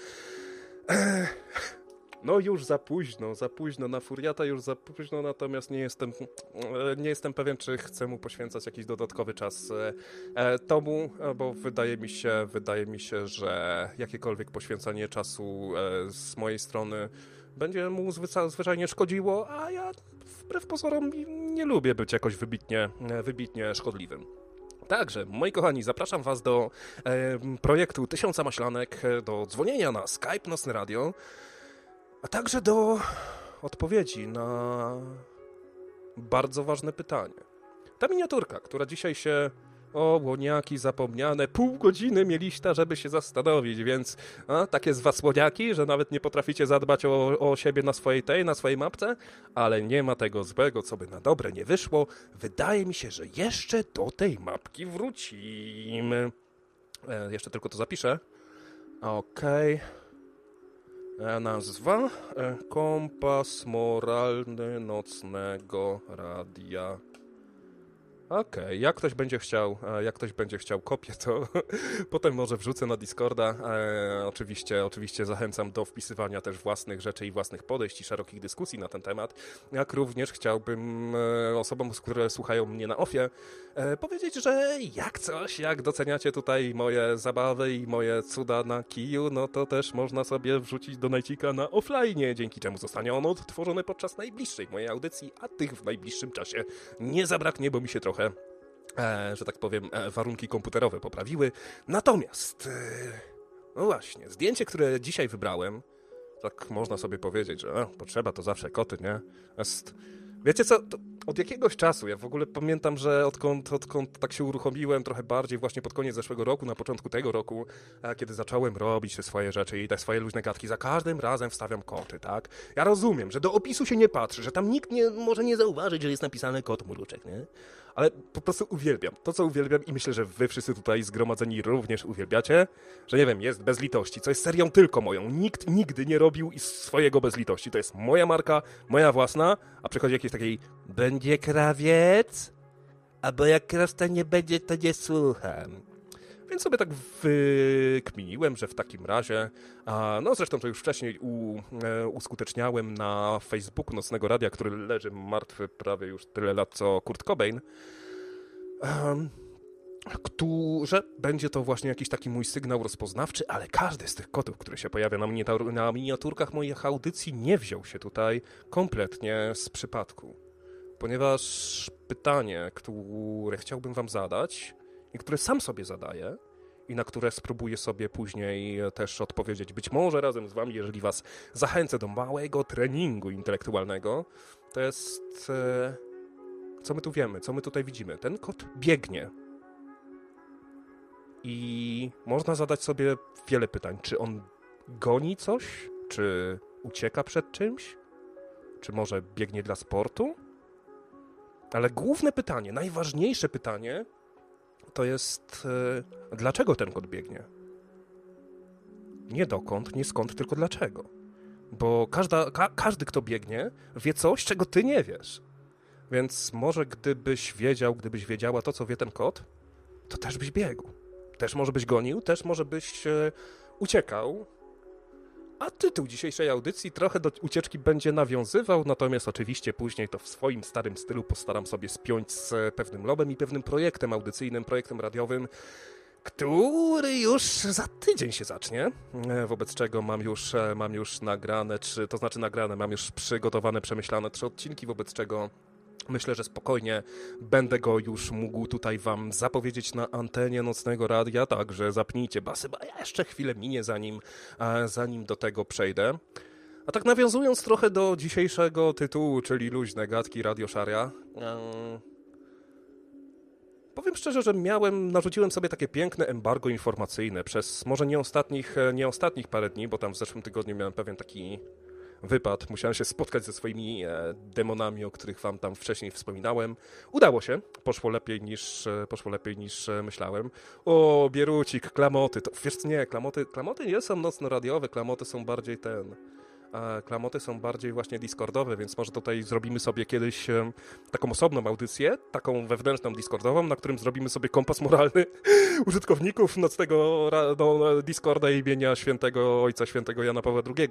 No już za późno, na Furiata już za późno, natomiast nie jestem pewien, czy chcę mu poświęcać jakiś dodatkowy czas tomu, bo wydaje mi się, że jakiekolwiek poświęcanie czasu z mojej strony będzie mu zwyczajnie szkodziło, a ja wbrew pozorom nie lubię być jakoś wybitnie szkodliwym. Także, moi kochani, zapraszam was do projektu 1000 Maślanek, do dzwonienia na Skype Nocne Radio, a także do odpowiedzi na bardzo ważne pytanie. Ta miniaturka, która dzisiaj się... O, łoniaki zapomniane, pół godziny mieliście, żeby się zastanowić, więc takie z was łoniaki, że nawet nie potraficie zadbać o siebie na swojej mapce, ale nie ma tego złego, co by na dobre nie wyszło. Wydaje mi się, że jeszcze do tej mapki wrócimy. Jeszcze tylko to zapiszę. Okej. Nazwa Kompas Moralny Nocnego Radia. Okej, jak ktoś będzie chciał kopię, to potem może wrzucę na Discorda. Oczywiście zachęcam do wpisywania też własnych rzeczy i własnych podejść i szerokich dyskusji na ten temat. Jak również chciałbym osobom, które słuchają mnie na offie, powiedzieć, że jak doceniacie tutaj moje zabawy i moje cuda na kiju, no to też można sobie wrzucić donajcika na offline, dzięki czemu zostanie on odtworzony podczas najbliższej mojej audycji, a tych w najbliższym czasie nie zabraknie, bo mi się trochę że tak powiem, warunki komputerowe poprawiły. Natomiast, no właśnie, zdjęcie, które dzisiaj wybrałem, tak można sobie powiedzieć, że potrzeba to zawsze koty, nie? Wiecie co, od jakiegoś czasu, ja w ogóle pamiętam, że odkąd tak się uruchomiłem trochę bardziej właśnie pod koniec zeszłego roku, na początku tego roku, kiedy zacząłem robić te swoje rzeczy i te swoje luźne gadki, za każdym razem wstawiam koty, tak? Ja rozumiem, że do opisu się nie patrzy, że tam nikt może nie zauważyć, że jest napisane kot mruczek, nie? ale po prostu uwielbiam. To, co uwielbiam i myślę, że wy wszyscy tutaj zgromadzeni również uwielbiacie, że nie wiem, jest Bez litości, co jest serią tylko moją. Nikt nigdy nie robił swojego Bez litości. To jest moja marka, moja własna, a przychodzi jakiś takiej będzie krawiec, albo jak krasta nie będzie, to nie słucham. Więc sobie tak wykminiłem, że w takim razie, no zresztą to już wcześniej uskuteczniałem na Facebooku Nocnego Radia, który leży martwy prawie już tyle lat co Kurt Cobain, że będzie to właśnie jakiś taki mój sygnał rozpoznawczy, ale każdy z tych kotów, który się pojawia na miniaturkach moich audycji, nie wziął się tutaj kompletnie z przypadku. Ponieważ pytanie, które chciałbym wam zadać i które sam sobie zadaję i na które spróbuję sobie później też odpowiedzieć, być może razem z wami, jeżeli was zachęcę do małego treningu intelektualnego, to jest, co my tu wiemy, co my tutaj widzimy. Ten kot biegnie i można zadać sobie wiele pytań. Czy on goni coś? Czy ucieka przed czymś? Czy może biegnie dla sportu? Ale główne pytanie, najważniejsze pytanie to jest, dlaczego ten kot biegnie? Nie dokąd, nie skąd, tylko dlaczego. Bo każdy, kto biegnie, wie coś, czego ty nie wiesz. Więc może gdybyś wiedziała to, co wie ten kot, to też byś biegł. Też może byś gonił, też może byś uciekał. A tytuł dzisiejszej audycji trochę do ucieczki będzie nawiązywał, natomiast oczywiście później to w swoim starym stylu postaram sobie spiąć z pewnym lobem i pewnym projektem audycyjnym, projektem radiowym, który już za tydzień się zacznie, wobec czego mam już nagrane, mam już przygotowane, przemyślane 3 odcinki, wobec czego myślę, że spokojnie będę go już mógł tutaj wam zapowiedzieć na antenie Nocnego Radia, także zapnijcie basy, bo ja jeszcze chwilę minie, zanim do tego przejdę. A tak nawiązując trochę do dzisiejszego tytułu, czyli Luźne Gadki Radio Szaria, powiem szczerze, że narzuciłem sobie takie piękne embargo informacyjne przez może nie ostatnich parę dni, bo tam w zeszłym tygodniu miałem pewien taki wypad. Musiałem się spotkać ze swoimi demonami, o których wam tam wcześniej wspominałem. Udało się. Poszło lepiej niż myślałem. O, Bierucik, klamoty. To, wiesz co, nie, klamoty nie są nocno-radiowe, klamoty są bardziej klamoty są bardziej właśnie discordowe, więc może tutaj zrobimy sobie kiedyś taką osobną audycję, taką wewnętrzną discordową, na którym zrobimy sobie kompas moralny użytkowników nocnego Discorda imienia Ojca Świętego Jana Pawła II,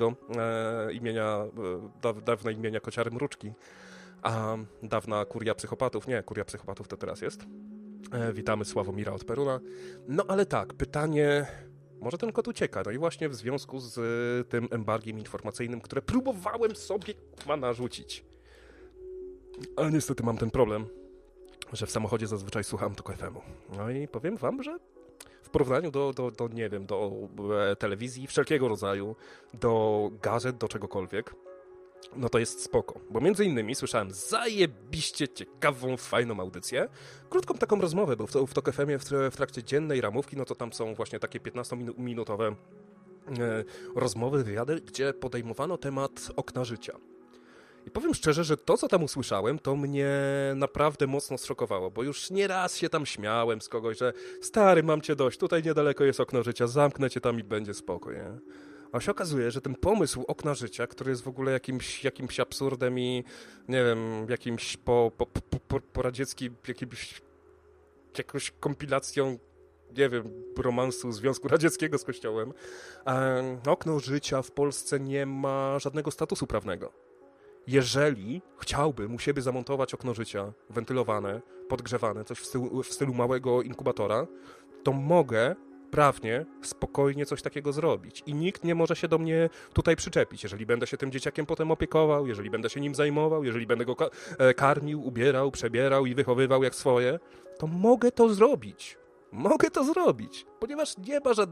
dawne imienia Kociary Mruczki, a dawna Kuria Psychopatów, nie, Kuria Psychopatów to teraz jest. Witamy Sławomira od Peruna. No ale tak, pytanie... Może ten kot ucieka, no i właśnie w związku z tym embargiem informacyjnym, które próbowałem sobie narzucić. Ale niestety mam ten problem, że w samochodzie zazwyczaj słucham tylko FM-u. No i powiem wam, że w porównaniu do telewizji wszelkiego rodzaju, do gazet, do czegokolwiek, no to jest spoko, bo między innymi słyszałem zajebiście ciekawą, fajną audycję, krótką taką rozmowę, bo w TOK FM-ie w trakcie dziennej ramówki, no to tam są właśnie takie 15-minutowe rozmowy, wywiady, gdzie podejmowano temat okna życia. I powiem szczerze, że to, co tam usłyszałem, to mnie naprawdę mocno zszokowało, bo już nieraz się tam śmiałem z kogoś, że stary, mam cię dość, tutaj niedaleko jest okno życia, zamknę cię tam i będzie spoko, nie? A się okazuje, że ten pomysł okna życia, który jest w ogóle jakimś absurdem i nie wiem, jakimś poradzieckim, jakąś kompilacją, nie wiem, romansu Związku Radzieckiego z Kościołem, okno życia w Polsce nie ma żadnego statusu prawnego. Jeżeli chciałbym u siebie zamontować okno życia, wentylowane, podgrzewane, coś w stylu małego inkubatora, to mogę prawnie, spokojnie coś takiego zrobić. I nikt nie może się do mnie tutaj przyczepić. Jeżeli będę się tym dzieciakiem potem opiekował, jeżeli będę się nim zajmował, jeżeli będę go karmił, ubierał, przebierał i wychowywał jak swoje, to mogę to zrobić. Mogę to zrobić, ponieważ nie ma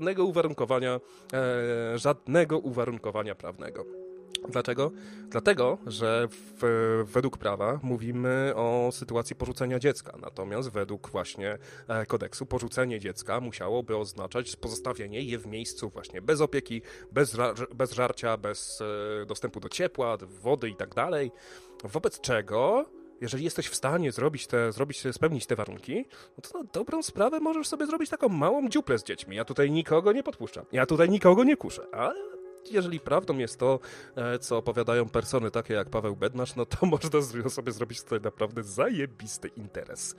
żadnego uwarunkowania prawnego. Dlaczego? Dlatego, że według prawa mówimy o sytuacji porzucenia dziecka, natomiast według właśnie kodeksu porzucenie dziecka musiałoby oznaczać pozostawienie je w miejscu właśnie bez opieki, bez żarcia, bez dostępu do ciepła, wody i tak dalej, wobec czego jeżeli jesteś w stanie spełnić te warunki, no to na dobrą sprawę możesz sobie zrobić taką małą dziuplę z dziećmi. Ja tutaj nikogo nie podpuszczam. Ja tutaj nikogo nie kuszę. Ale jeżeli prawdą jest to, co opowiadają persony takie jak Paweł Bednarz, no to można sobie zrobić tutaj naprawdę zajebisty interes.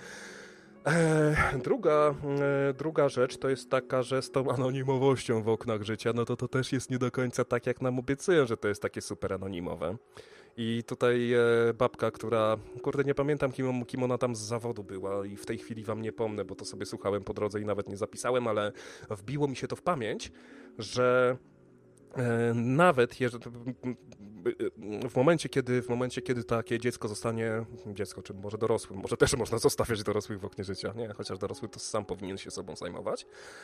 Druga rzecz to jest taka, że z tą anonimowością w oknach życia, no to też jest nie do końca tak, jak nam obiecują, że to jest takie super anonimowe. I tutaj babka, która, kurde, nie pamiętam kim ona tam z zawodu była i w tej chwili wam nie pomnę, bo to sobie słuchałem po drodze i nawet nie zapisałem, ale wbiło mi się to w pamięć, że nawet w momencie, kiedy takie dziecko, czy może dorosły, może też można zostawiać dorosłych w oknie życia, nie, chociaż dorosły to sam powinien się sobą zajmować,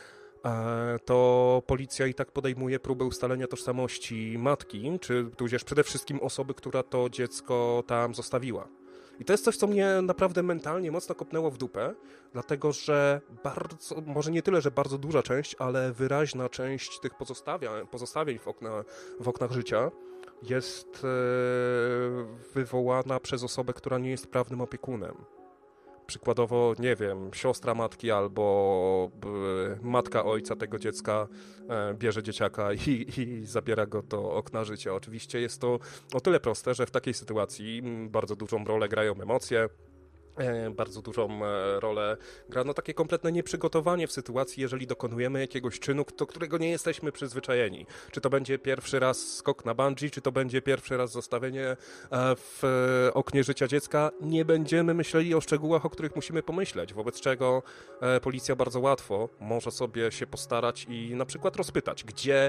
to policja i tak podejmuje próbę ustalenia tożsamości matki, czy tudzież przede wszystkim osoby, która to dziecko tam zostawiła. I to jest coś, co mnie naprawdę mentalnie mocno kopnęło w dupę, dlatego że może nie tyle, że bardzo duża część, ale wyraźna część tych pozostawień w oknach życia jest wywołana przez osobę, która nie jest prawnym opiekunem. Przykładowo, nie wiem, siostra matki albo matka ojca tego dziecka bierze dzieciaka i zabiera go do okna życia. Oczywiście jest to o tyle proste, że w takiej sytuacji bardzo dużą rolę grają emocje, bardzo dużą rolę gra takie kompletne nieprzygotowanie w sytuacji, jeżeli dokonujemy jakiegoś czynu, do którego nie jesteśmy przyzwyczajeni. Czy to będzie pierwszy raz skok na bungee, czy to będzie pierwszy raz zostawienie w oknie życia dziecka, nie będziemy myśleli o szczegółach, o których musimy pomyśleć, wobec czego policja bardzo łatwo może sobie się postarać i na przykład rozpytać, gdzie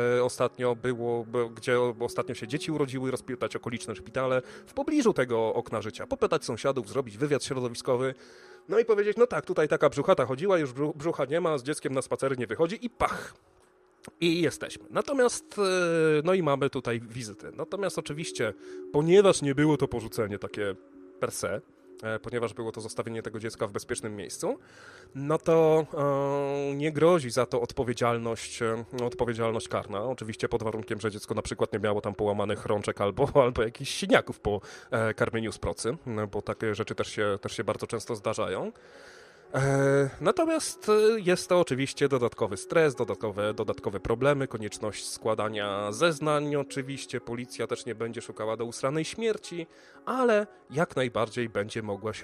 ostatnio się dzieci urodziły, rozpytać okoliczne szpitale w pobliżu tego okna życia, popytać sąsiadów, zrobić wywiad środowiskowy, no i powiedzieć, no tak, tutaj taka brzuchata chodziła, już brzucha nie ma, z dzieckiem na spacery nie wychodzi i pach! I jesteśmy. Natomiast, no i mamy tutaj wizyty. Natomiast oczywiście, ponieważ nie było to porzucenie takie per se, ponieważ było to zostawienie tego dziecka w bezpiecznym miejscu, no to nie grozi za to odpowiedzialność karna. Oczywiście pod warunkiem, że dziecko na przykład nie miało tam połamanych rączek albo jakichś siniaków po karmieniu z procy, bo takie rzeczy też się bardzo często zdarzają. Natomiast jest to oczywiście dodatkowy stres, dodatkowe problemy, konieczność składania zeznań. Oczywiście policja też nie będzie szukała do usranej śmierci, ale jak najbardziej będzie mogła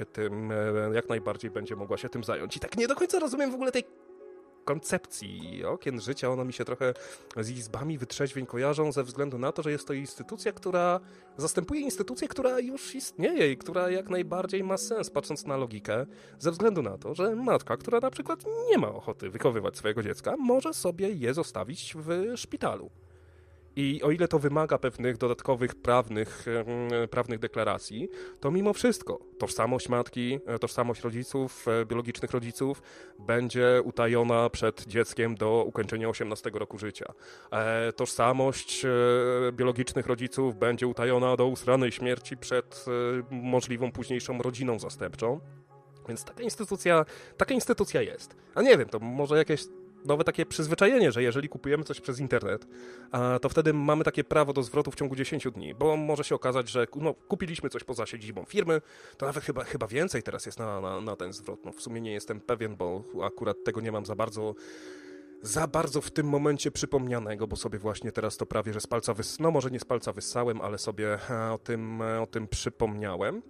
się tym zająć. I tak nie do końca rozumiem w ogóle tej koncepcji okien życia. One mi się trochę z izbami wytrzeźwień kojarzą ze względu na to, że jest to instytucja, która zastępuje instytucję, która już istnieje i która jak najbardziej ma sens, patrząc na logikę, ze względu na to, że matka, która na przykład nie ma ochoty wychowywać swojego dziecka, może sobie je zostawić w szpitalu. I o ile to wymaga pewnych dodatkowych prawnych deklaracji, to mimo wszystko tożsamość matki, tożsamość rodziców, biologicznych rodziców będzie utajona przed dzieckiem do ukończenia 18 roku życia. Tożsamość biologicznych rodziców będzie utajona do usranej śmierci przed możliwą późniejszą rodziną zastępczą. Więc taka instytucja jest. A nie wiem, to może jakieś nowe takie przyzwyczajenie, że jeżeli kupujemy coś przez internet, to wtedy mamy takie prawo do zwrotu w ciągu 10 dni, bo może się okazać, że kupiliśmy coś poza siedzibą firmy, to nawet chyba więcej teraz jest na ten zwrot. No, w sumie nie jestem pewien, bo akurat tego nie mam za bardzo w tym momencie przypomnianego, bo sobie właśnie teraz to prawie, że z palca może nie z palca wyssałem, ale sobie o tym przypomniałem.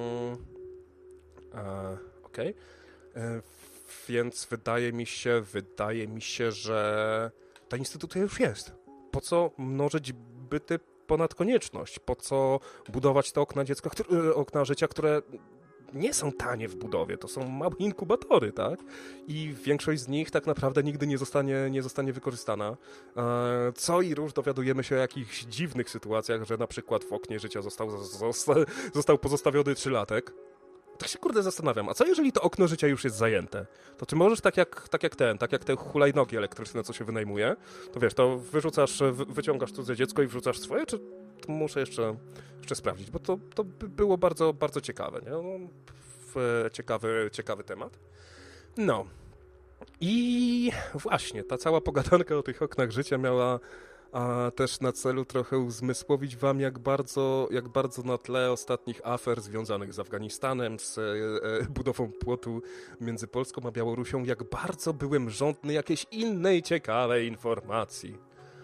Okej. Więc wydaje mi się, że ta instytucja już jest. Po co mnożyć byty ponad konieczność? Po co budować te okna życia, które nie są tanie w budowie, to są małe inkubatory, tak? I większość z nich tak naprawdę nigdy nie zostanie wykorzystana. Co i róż dowiadujemy się o jakichś dziwnych sytuacjach, że na przykład w oknie życia został pozostawiony 3-latek. Tak się kurde zastanawiam, a co jeżeli to okno życia już jest zajęte? To czy możesz tak jak te hulajnogi elektryczne, co się wynajmuje, to wiesz, to wyciągasz cudze dziecko i wrzucasz swoje, czy to muszę jeszcze sprawdzić, bo to by było bardzo, bardzo ciekawe, nie? No, ciekawy temat. No. I właśnie, ta cała pogadanka o tych oknach życia miała a też na celu trochę uzmysłowić wam, jak bardzo na tle ostatnich afer związanych z Afganistanem, z budową płotu między Polską a Białorusią, jak bardzo byłem żądny jakiejś innej ciekawej informacji.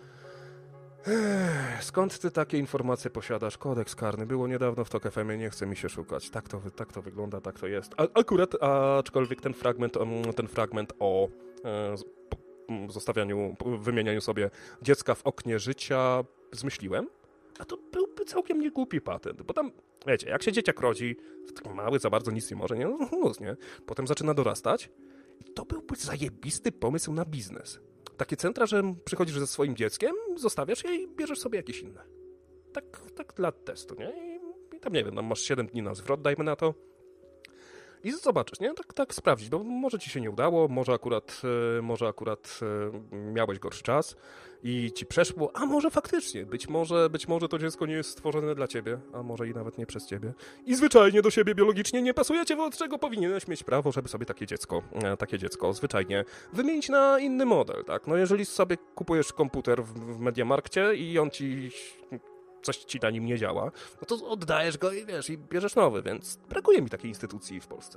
Skąd ty takie informacje posiadasz? Kodeks karny. Było niedawno w TOK FM-ie, nie chce mi się szukać. Tak to wygląda, tak to jest. Aczkolwiek ten fragment o zostawianiu, wymienianiu sobie dziecka w oknie życia zmyśliłem, a to byłby całkiem niegłupi patent, bo tam, wiecie, jak się dzieciak rodzi, to taki mały, za bardzo nic nie może, nie? Potem zaczyna dorastać i to byłby zajebisty pomysł na biznes. Takie centra, że przychodzisz ze swoim dzieckiem, zostawiasz je i bierzesz sobie jakieś inne. Tak dla testu, nie? I tam, nie wiem, tam masz 7 dni na zwrot, dajmy na to. I zobaczysz, nie? Tak sprawdzić, bo może ci się nie udało, może akurat miałeś gorszy czas i ci przeszło, a może faktycznie, być może to dziecko nie jest stworzone dla ciebie, a może i nawet nie przez ciebie. I zwyczajnie do siebie biologicznie nie pasujecie, wobec czego powinieneś mieć prawo, żeby sobie takie dziecko zwyczajnie wymienić na inny model, tak? No jeżeli sobie kupujesz komputer w Mediamarkcie i on ci... coś ci na nim nie działa, no to oddajesz go i wiesz, i bierzesz nowy, więc brakuje mi takiej instytucji w Polsce.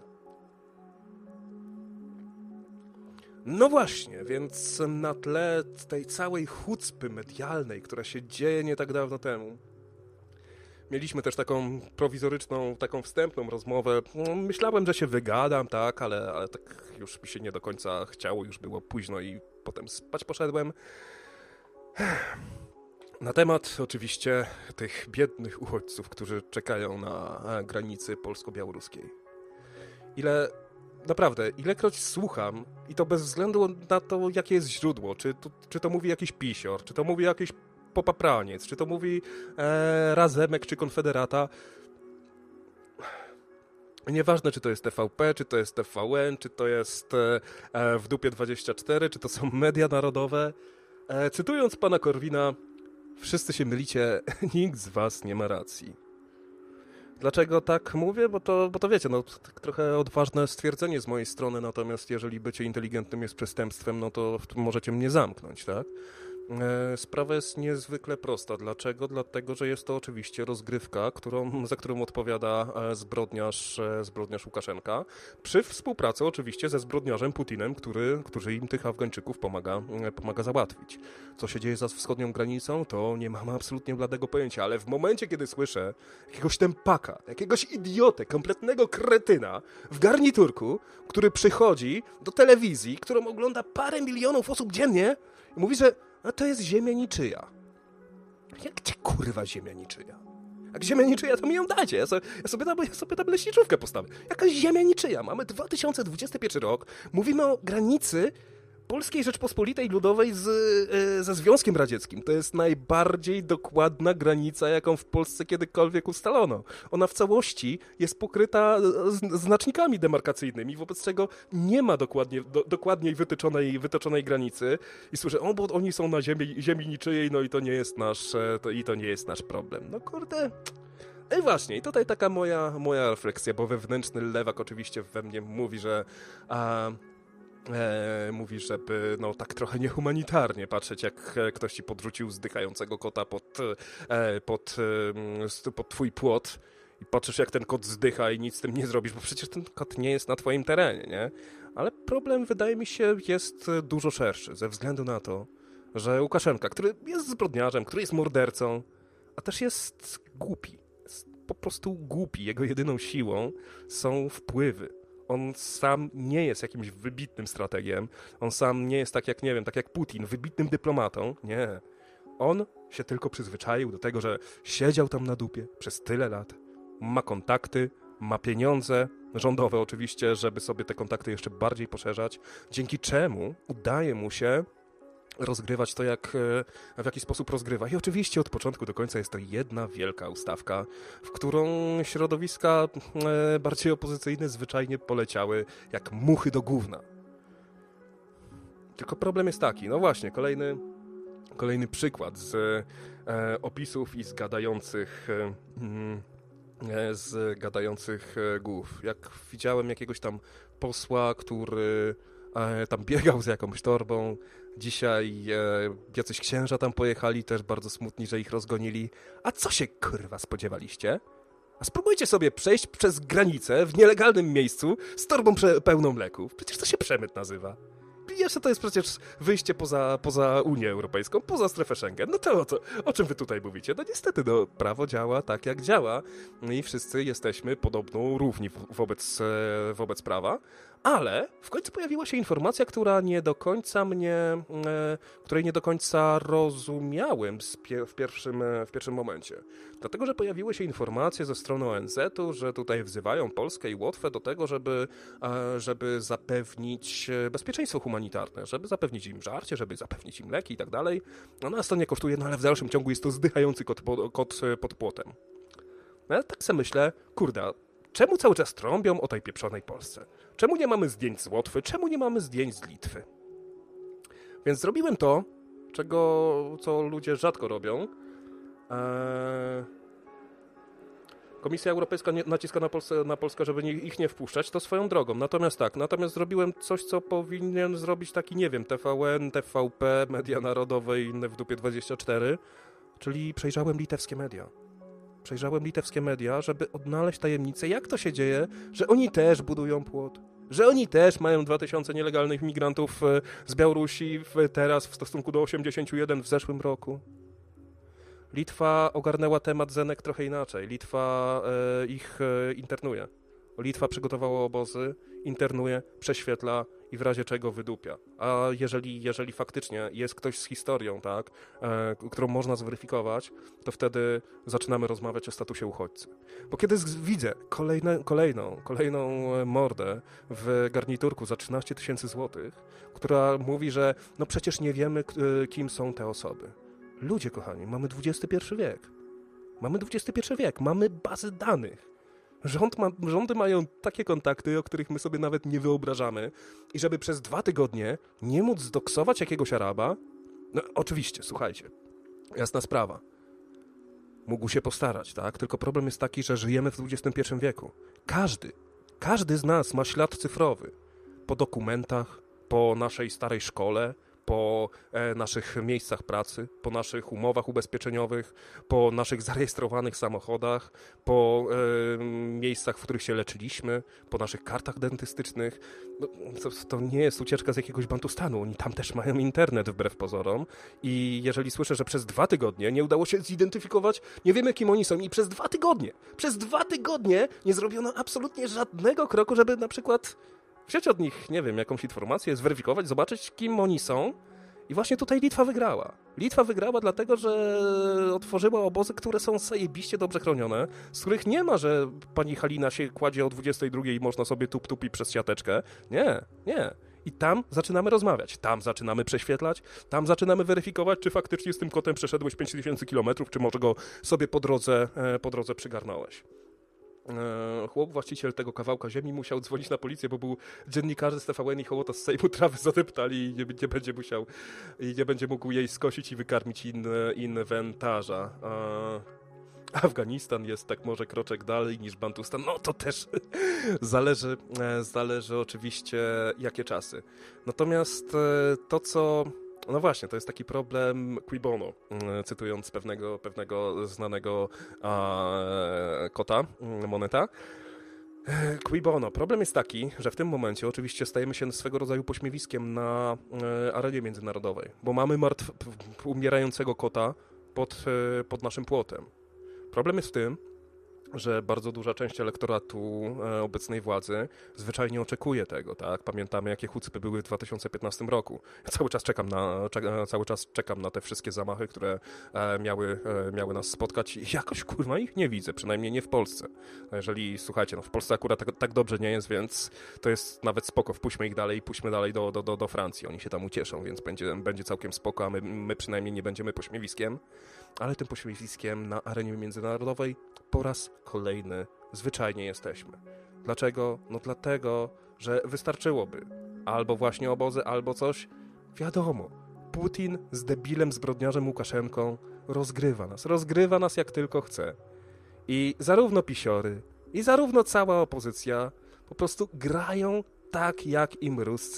No właśnie, więc na tle tej całej chucpy medialnej, która się dzieje nie tak dawno temu, mieliśmy też taką prowizoryczną, taką wstępną rozmowę. Myślałem, że się wygadam, tak, ale tak już mi się nie do końca chciało, już było późno i potem spać poszedłem. Na temat oczywiście tych biednych uchodźców, którzy czekają na granicy polsko-białoruskiej. Ilekroć słucham, i to bez względu na to, jakie jest źródło, czy to mówi jakiś pisior, czy to mówi jakiś popapraniec, czy to mówi Razemek, czy Konfederata. Nieważne, czy to jest TVP, czy to jest TVN, czy to jest w dupie 24, czy to są media narodowe. Cytując pana Korwina, wszyscy się mylicie, nikt z was nie ma racji. Dlaczego tak mówię? Bo to wiecie, no tak trochę odważne stwierdzenie z mojej strony, natomiast jeżeli bycie inteligentnym jest przestępstwem, no to możecie mnie zamknąć, tak? Sprawa jest niezwykle prosta. Dlaczego? Dlatego, że jest to oczywiście rozgrywka, za którą odpowiada zbrodniarz Łukaszenka, przy współpracy oczywiście ze zbrodniarzem Putinem, który im tych Afgańczyków pomaga załatwić. Co się dzieje za wschodnią granicą, to nie mam absolutnie bladego pojęcia, ale w momencie, kiedy słyszę jakiegoś tempaka, jakiegoś idiotę, kompletnego kretyna w garniturku, który przychodzi do telewizji, którą ogląda parę milionów osób dziennie i mówi, że to jest ziemia niczyja. Gdzie kurwa ziemia niczyja? Jak ziemia niczyja, to mi ją dajcie. Ja sobie tam leśniczówkę postawię. Jakaś ziemia niczyja. Mamy 2021 rok. Mówimy o granicy Polskiej Rzeczpospolitej Ludowej ze Związkiem Radzieckim. To jest najbardziej dokładna granica, jaką w Polsce kiedykolwiek ustalono. Ona w całości jest pokryta znacznikami demarkacyjnymi, wobec czego nie ma dokładniej wytyczonej granicy. I słyszę, bo oni są na ziemi niczyjej, no i to nie jest nasz problem. No kurde... I właśnie, tutaj taka moja refleksja, bo wewnętrzny lewak oczywiście we mnie mówi, że... Mówi, żeby tak trochę niehumanitarnie patrzeć, jak ktoś ci podrzucił zdychającego kota pod twój płot i patrzysz, jak ten kot zdycha i nic z tym nie zrobisz, bo przecież ten kot nie jest na twoim terenie, nie? Ale problem, wydaje mi się, jest dużo szerszy, ze względu na to, że Łukaszenka, który jest zbrodniarzem, który jest mordercą, a też jest głupi. Jest po prostu głupi. Jego jedyną siłą są wpływy. On sam nie jest jakimś wybitnym strategiem. On sam nie jest tak jak Putin, wybitnym dyplomatą. Nie. On się tylko przyzwyczaił do tego, że siedział tam na dupie przez tyle lat. Ma kontakty, ma pieniądze, rządowe oczywiście, żeby sobie te kontakty jeszcze bardziej poszerzać, dzięki czemu udaje mu się rozgrywać to, w jaki sposób rozgrywa. I oczywiście od początku do końca jest to jedna wielka ustawka, w którą środowiska bardziej opozycyjne zwyczajnie poleciały jak muchy do gówna. Tylko problem jest taki, no właśnie, kolejny przykład z opisów i z gadających głów. Jak widziałem jakiegoś tam posła, który tam biegał z jakąś torbą Dzisiaj jacyś księża tam pojechali, też bardzo smutni, że ich rozgonili. A co się, kurwa, spodziewaliście? A spróbujcie sobie przejść przez granicę w nielegalnym miejscu z torbą pełną leków. Przecież to się przemyt nazywa. I jeszcze to jest przecież wyjście poza Unię Europejską, poza strefę Schengen. No to o czym wy tutaj mówicie? No niestety, prawo działa tak, jak działa. I wszyscy jesteśmy podobno równi wobec prawa. Ale w końcu pojawiła się informacja, której nie do końca rozumiałem w pierwszym momencie. Dlatego, że pojawiły się informacje ze strony ONZ-u, że tutaj wzywają Polskę i Łotwę do tego, żeby zapewnić bezpieczeństwo humanitarne, żeby zapewnić im żarcie, żeby zapewnić im leki i tak dalej. No nas to nie kosztuje, no ale w dalszym ciągu jest to zdychający kot pod płotem. No, ale tak sobie myślę, kurde, czemu cały czas trąbią o tej pieprzonej Polsce? Czemu nie mamy zdjęć z Łotwy? Czemu nie mamy zdjęć z Litwy? Więc zrobiłem to, co ludzie rzadko robią. Komisja Europejska naciska na Polskę, żeby ich nie wpuszczać, to swoją drogą. Natomiast zrobiłem coś, co powinien zrobić taki, nie wiem, TVN, TVP, Media Narodowe i inne w dupie 24, czyli przejrzałem litewskie media, żeby odnaleźć tajemnicę, jak to się dzieje, że oni też budują płot, że oni też mają 2000 nielegalnych migrantów z Białorusi teraz w stosunku do 81 w zeszłym roku. Litwa ogarnęła temat Zenek trochę inaczej. Litwa ich internuje. Litwa przygotowała obozy, internuje, prześwietla i w razie czego wydupia. A jeżeli faktycznie jest ktoś z historią, tak, którą można zweryfikować, to wtedy zaczynamy rozmawiać o statusie uchodźcy. Bo kiedy widzę kolejną mordę w garniturku za 13 000 złotych, która mówi, że no przecież nie wiemy, kim są te osoby. Ludzie kochani, mamy XXI wiek. Mamy bazy danych. Rządy mają takie kontakty, o których my sobie nawet nie wyobrażamy. I żeby przez 2 tygodnie nie móc zdoksować jakiegoś Araba, no oczywiście, słuchajcie, jasna sprawa. Mógł się postarać, tak? Tylko problem jest taki, że żyjemy w XXI wieku. Każdy z nas ma ślad cyfrowy. Po dokumentach, po naszej starej szkole, po naszych miejscach pracy, po naszych umowach ubezpieczeniowych, po naszych zarejestrowanych samochodach, po miejscach, w których się leczyliśmy, po naszych kartach dentystycznych. No, to nie jest ucieczka z jakiegoś Bantustanu. Oni tam też mają internet wbrew pozorom i jeżeli słyszę, że przez 2 tygodnie nie udało się zidentyfikować, nie wiemy, kim oni są i przez 2 tygodnie nie zrobiono absolutnie żadnego kroku, żeby na przykład wziąć od nich, nie wiem, jakąś informację, zweryfikować, zobaczyć, kim oni są. I właśnie tutaj Litwa wygrała. Litwa wygrała dlatego, że otworzyła obozy, które są zajebiście dobrze chronione, z których nie ma, że pani Halina się kładzie o 22 i można sobie tup-tupi przez siateczkę. Nie. I tam zaczynamy rozmawiać, tam zaczynamy prześwietlać, tam zaczynamy weryfikować, czy faktycznie z tym kotem przeszedłeś 5000 kilometrów, czy może go sobie po drodze przygarnąłeś. Chłop, właściciel tego kawałka ziemi, musiał dzwonić na policję, bo był dziennikarze z TVN i Hołota z Sejmu trawę zadeptali i nie będzie mógł jej skosić i wykarmić inwentarza. Afganistan jest tak może kroczek dalej niż Bantustan. No to też zależy oczywiście jakie czasy. Natomiast to, co... No właśnie, to jest taki problem cui bono, cytując pewnego znanego kota, Moneta. Cui bono. Problem jest taki, że w tym momencie oczywiście stajemy się swego rodzaju pośmiewiskiem na arenie międzynarodowej, bo mamy umierającego kota pod naszym płotem. Problem jest w tym, że bardzo duża część elektoratu obecnej władzy zwyczajnie oczekuje tego, tak? Pamiętamy, jakie chucpy były w 2015 roku. Ja cały czas czekam na te wszystkie zamachy, które miały nas spotkać i jakoś, kurwa, ich nie widzę, przynajmniej nie w Polsce. Jeżeli, słuchajcie, no w Polsce akurat tak dobrze nie jest, więc to jest nawet spoko, wpuśćmy ich dalej, puśćmy dalej do Francji. Oni się tam ucieszą, więc będzie całkiem spoko, a my przynajmniej nie będziemy pośmiewiskiem. Ale tym pośmiewiskiem na arenie międzynarodowej po raz kolejny zwyczajnie jesteśmy. Dlaczego? No dlatego, że wystarczyłoby albo właśnie obozy, albo coś. Wiadomo, Putin z debilem, zbrodniarzem Łukaszenką rozgrywa nas jak tylko chce. I zarówno pisiory, i zarówno cała opozycja po prostu grają tak, jak im Ruscy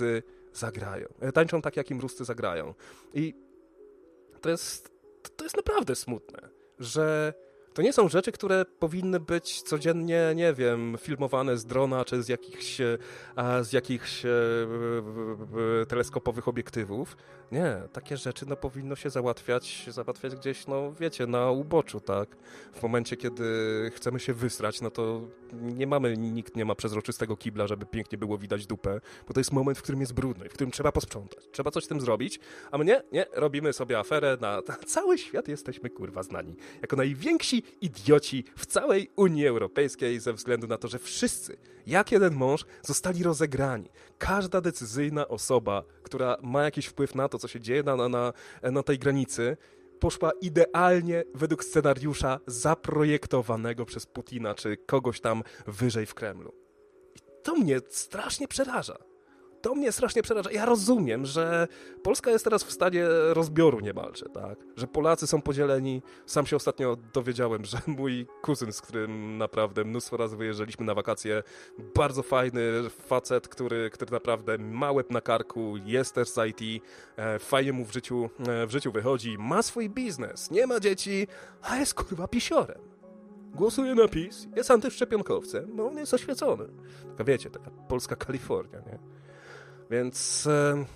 zagrają. Tańczą tak, jak im Ruscy zagrają. I to jest naprawdę smutne, że to nie są rzeczy, które powinny być codziennie, nie wiem, filmowane z drona czy z jakichś teleskopowych obiektywów. Nie, takie rzeczy powinno się załatwiać gdzieś, wiecie, na uboczu, tak? W momencie, kiedy chcemy się wysrać, to nikt nie ma przezroczystego kibla, żeby pięknie było widać dupę, bo to jest moment, w którym jest brudno i w którym trzeba posprzątać. Trzeba coś z tym zrobić, a my nie, robimy sobie aferę na cały świat, jesteśmy kurwa znani. Jako najwięksi idioci w całej Unii Europejskiej ze względu na to, że wszyscy, jak jeden mąż, zostali rozegrani. Każda decyzyjna osoba, która ma jakiś wpływ na to, co się dzieje na tej granicy, poszła idealnie według scenariusza zaprojektowanego przez Putina czy kogoś tam wyżej w Kremlu. I to mnie strasznie przeraża. Ja rozumiem, że Polska jest teraz w stanie rozbioru niemalże, tak? Że Polacy są podzieleni. Sam się ostatnio dowiedziałem, że mój kuzyn, z którym naprawdę mnóstwo razy wyjeżdżaliśmy na wakacje, bardzo fajny facet, który naprawdę ma łeb na karku, jest też z IT, fajnie mu w życiu wychodzi, ma swój biznes, nie ma dzieci, a jest kurwa pisiorem. Głosuje na PiS, jest antyszczepionkowcem, on jest oświecony. Taka wiecie, taka polska Kalifornia, nie? Więc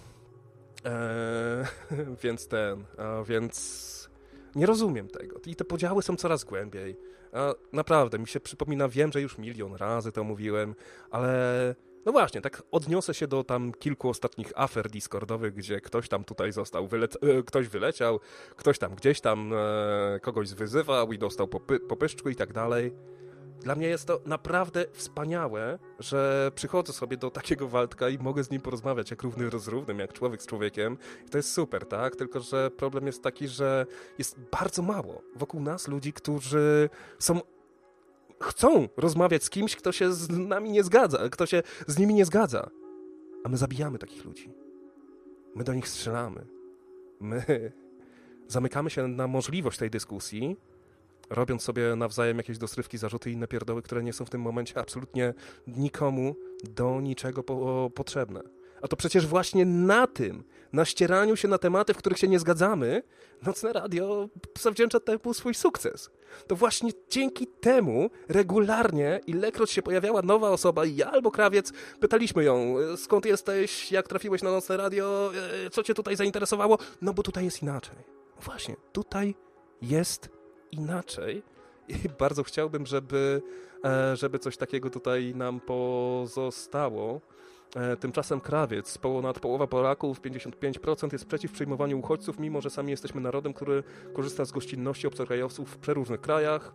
nie rozumiem tego. I te podziały są coraz głębiej. Naprawdę, mi się przypomina, wiem, że już milion razy to mówiłem, ale no właśnie, tak odniosę się do tam kilku ostatnich afer discordowych, gdzie ktoś tam tutaj został, ktoś wyleciał, ktoś tam gdzieś tam kogoś wyzywał i dostał po pyszczku i tak dalej. Dla mnie jest to naprawdę wspaniałe, że przychodzę sobie do takiego Waldka i mogę z nim porozmawiać jak równy z równym, jak człowiek z człowiekiem. I to jest super, tak? Tylko że problem jest taki, że jest bardzo mało wokół nas ludzi, którzy chcą rozmawiać z kimś, kto się z nami nie zgadza, kto się z nimi nie zgadza. A my zabijamy takich ludzi. My do nich strzelamy. My zamykamy się na możliwość tej dyskusji, robiąc sobie nawzajem jakieś dostrywki, zarzuty i inne pierdoły, które nie są w tym momencie absolutnie nikomu do niczego potrzebne. A to przecież właśnie na tym, na ścieraniu się na tematy, w których się nie zgadzamy, Nocne Radio zawdzięcza temu swój sukces. To właśnie dzięki temu regularnie, ilekroć się pojawiała nowa osoba, ja albo Krawiec, pytaliśmy ją, skąd jesteś, jak trafiłeś na Nocne Radio, co cię tutaj zainteresowało? No bo tutaj jest inaczej. Właśnie, tutaj jest inaczej i bardzo chciałbym, żeby coś takiego tutaj nam pozostało. Tymczasem Krawiec, ponad połowa Polaków, 55% jest przeciw przyjmowaniu uchodźców, mimo że sami jesteśmy narodem, który korzysta z gościnności obcokrajowców w przeróżnych krajach.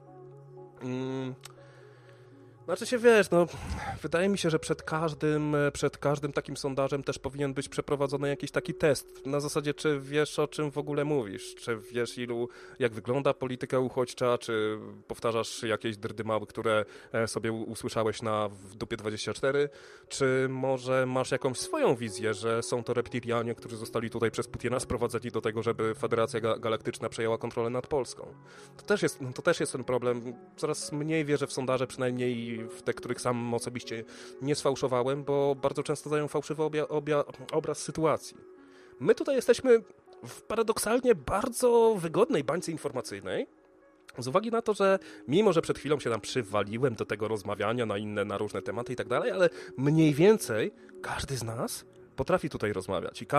Znaczy się, wiesz, wydaje mi się, że przed każdym takim sondażem też powinien być przeprowadzony jakiś taki test. Na zasadzie, czy wiesz, o czym w ogóle mówisz, czy wiesz, jak wygląda polityka uchodźcza, czy powtarzasz jakieś drdymały, które sobie usłyszałeś w Dupie 24, czy może masz jakąś swoją wizję, że są to reptilianie, którzy zostali tutaj przez Putina sprowadzeni do tego, żeby Federacja Galaktyczna przejęła kontrolę nad Polską. To też jest ten problem. Coraz mniej wierzę w sondaże, przynajmniej w te, których sam osobiście nie sfałszowałem, bo bardzo często dają fałszywy obraz sytuacji. My tutaj jesteśmy w paradoksalnie bardzo wygodnej bańce informacyjnej, z uwagi na to, że mimo, że przed chwilą się tam przywaliłem do tego rozmawiania na różne tematy i tak dalej, ale mniej więcej każdy z nas potrafi tutaj rozmawiać i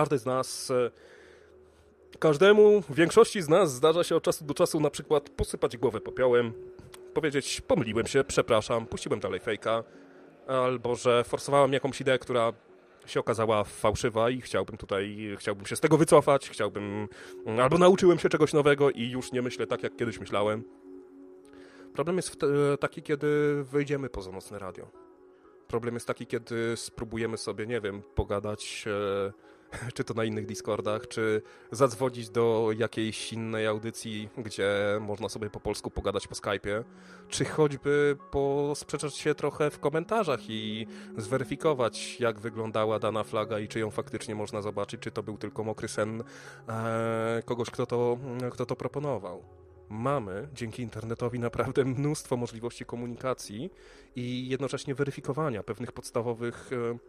każdemu, większości z nas zdarza się od czasu do czasu na przykład posypać głowę popiołem, powiedzieć, pomyliłem się, przepraszam, puściłem dalej fejka, albo że forsowałem jakąś ideę, która się okazała fałszywa i chciałbym się z tego wycofać, albo nauczyłem się czegoś nowego i już nie myślę tak, jak kiedyś myślałem. Problem jest taki, kiedy wyjdziemy poza Nocne Radio. Problem jest taki, kiedy spróbujemy sobie, nie wiem, pogadać, czy to na innych Discordach, czy zadzwonić do jakiejś innej audycji, gdzie można sobie po polsku pogadać po Skype'ie, czy choćby posprzeczać się trochę w komentarzach i zweryfikować, jak wyglądała dana flaga i czy ją faktycznie można zobaczyć, czy to był tylko mokry sen kogoś, kto to proponował. Mamy dzięki internetowi naprawdę mnóstwo możliwości komunikacji i jednocześnie weryfikowania pewnych podstawowych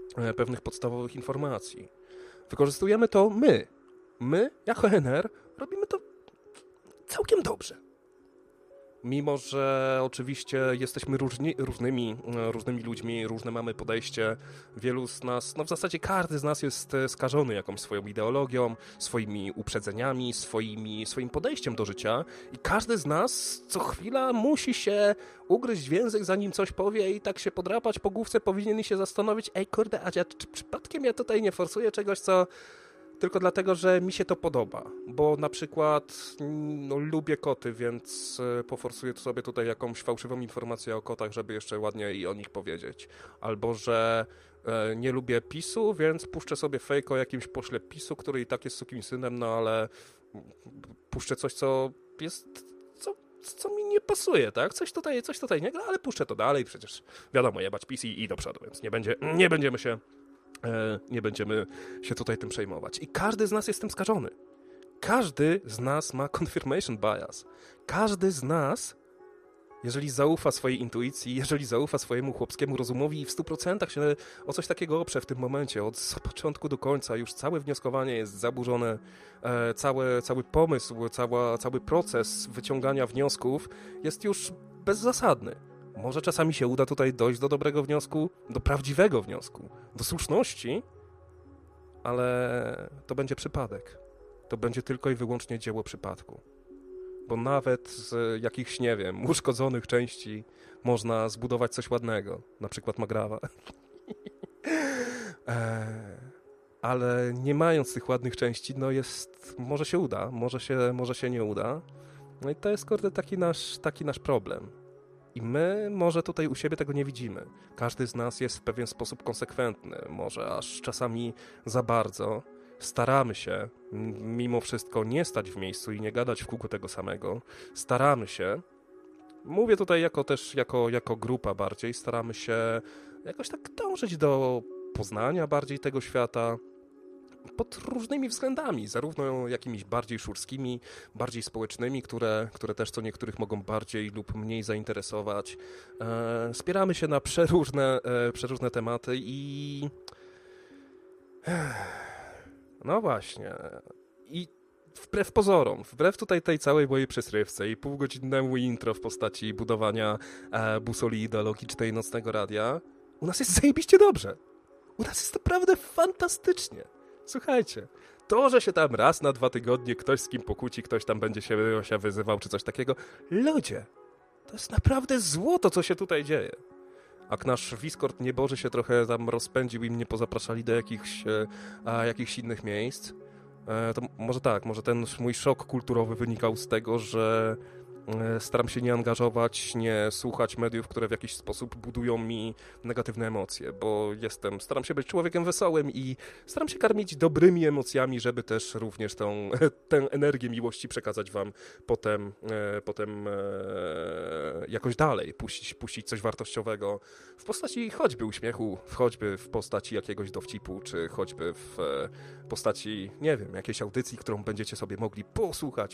pewnych podstawowych informacji. Wykorzystujemy to my. My, jako NR, robimy to całkiem dobrze. Mimo że oczywiście jesteśmy różnymi ludźmi, różne mamy podejście, wielu z nas, no w zasadzie każdy z nas jest skażony jakąś swoją ideologią, swoimi uprzedzeniami, swoim podejściem do życia i każdy z nas co chwila musi się ugryźć w język, zanim coś powie i tak się podrapać po główce, powinien się zastanowić, ej kurde, a czy przypadkiem ja tutaj nie forsuję czegoś, co tylko dlatego, że mi się to podoba, bo na przykład lubię koty, więc poforsuję sobie tutaj jakąś fałszywą informację o kotach, żeby jeszcze ładniej o nich powiedzieć. Albo, że nie lubię PiS-u, więc puszczę sobie fake o jakimś pośle PiS-u, który i tak jest sukinsynem, no ale puszczę coś, co jest... Co mi nie pasuje, tak? Coś tutaj nie gra, ale puszczę to dalej, przecież wiadomo, jebać PiS i do przodu, więc nie będziemy się tutaj tym przejmować. I każdy z nas jest tym skażony. Każdy z nas ma confirmation bias. Każdy z nas, jeżeli zaufa swojej intuicji, jeżeli zaufa swojemu chłopskiemu rozumowi i w 100% się o coś takiego oprze w tym momencie, od początku do końca, już całe wnioskowanie jest zaburzone, cały pomysł, cały proces wyciągania wniosków jest już bezzasadny. Może czasami się uda tutaj dojść do dobrego wniosku, do prawdziwego wniosku, do słuszności, ale to będzie przypadek. To będzie tylko i wyłącznie dzieło przypadku. Bo nawet z jakichś, nie wiem, uszkodzonych części można zbudować coś ładnego, na przykład Magrawa. Ale nie mając tych ładnych części, no może się uda, może się nie uda. No i to jest, kurde, taki nasz problem. I my może tutaj u siebie tego nie widzimy. Każdy z nas jest w pewien sposób konsekwentny, może aż czasami za bardzo. Staramy się mimo wszystko nie stać w miejscu i nie gadać w kółko tego samego. Staramy się, mówię tutaj jako grupa bardziej, staramy się jakoś tak dążyć do poznania bardziej tego świata, pod różnymi względami, zarówno jakimiś bardziej szurskimi, bardziej społecznymi, które też co niektórych mogą bardziej lub mniej zainteresować. Spieramy się na przeróżne tematy i... No właśnie. I wbrew pozorom, wbrew tutaj tej całej mojej przesrywce i półgodzinnemu intro w postaci budowania busoli ideologicznej Nocnego Radia, u nas jest zajebiście dobrze. U nas jest naprawdę fantastycznie. Słuchajcie, to, że się tam raz na 2 tygodnie ktoś z kim pokłóci, ktoś tam będzie się wyzywał czy coś takiego, ludzie, to jest naprawdę złoto, co się tutaj dzieje. Jak nasz Discord nieboży się trochę tam rozpędził i mnie pozapraszali do jakichś innych miejsc, to może ten mój szok kulturowy wynikał z tego, że staram się nie angażować, nie słuchać mediów, które w jakiś sposób budują mi negatywne emocje, bo staram się być człowiekiem wesołym i staram się karmić dobrymi emocjami, żeby też również tę energię miłości przekazać wam potem jakoś dalej, puścić coś wartościowego w postaci choćby uśmiechu, choćby w postaci jakiegoś dowcipu, czy choćby w postaci, nie wiem, jakiejś audycji, którą będziecie sobie mogli posłuchać,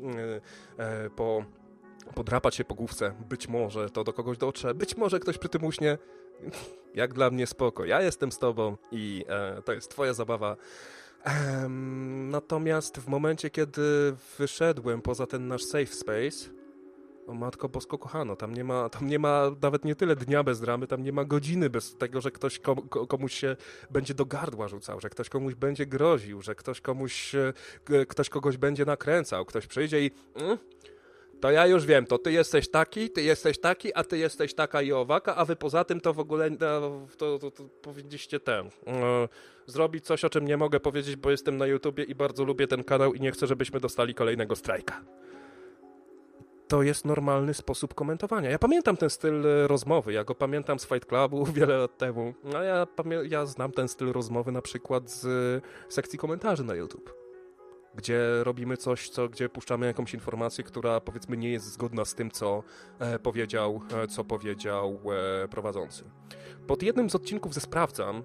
podrapać się po główce, być może to do kogoś dotrze, być może ktoś przy tym uśnie, jak dla mnie spoko, ja jestem z tobą i to jest twoja zabawa. Natomiast w momencie, kiedy wyszedłem poza ten nasz safe space, o matko bosko kochano, tam nie ma nawet nie tyle dnia bez dramy, tam nie ma godziny bez tego, że ktoś komuś się będzie do gardła rzucał, że ktoś komuś będzie groził, że ktoś kogoś będzie nakręcał, ktoś przyjdzie i to ja już wiem, to ty jesteś taki, a ty jesteś taka i owaka, a wy poza tym to w ogóle to powinniście zrobić coś, o czym nie mogę powiedzieć, bo jestem na YouTubie i bardzo lubię ten kanał i nie chcę, żebyśmy dostali kolejnego strajka. To jest normalny sposób komentowania. Ja pamiętam ten styl rozmowy, ja go pamiętam z Fight Clubu wiele lat temu, a ja znam ten styl rozmowy na przykład z sekcji komentarzy na YouTube, gdzie robimy coś, gdzie puszczamy jakąś informację, która powiedzmy nie jest zgodna z tym, co powiedział prowadzący. Pod jednym z odcinków ze Sprawdzam,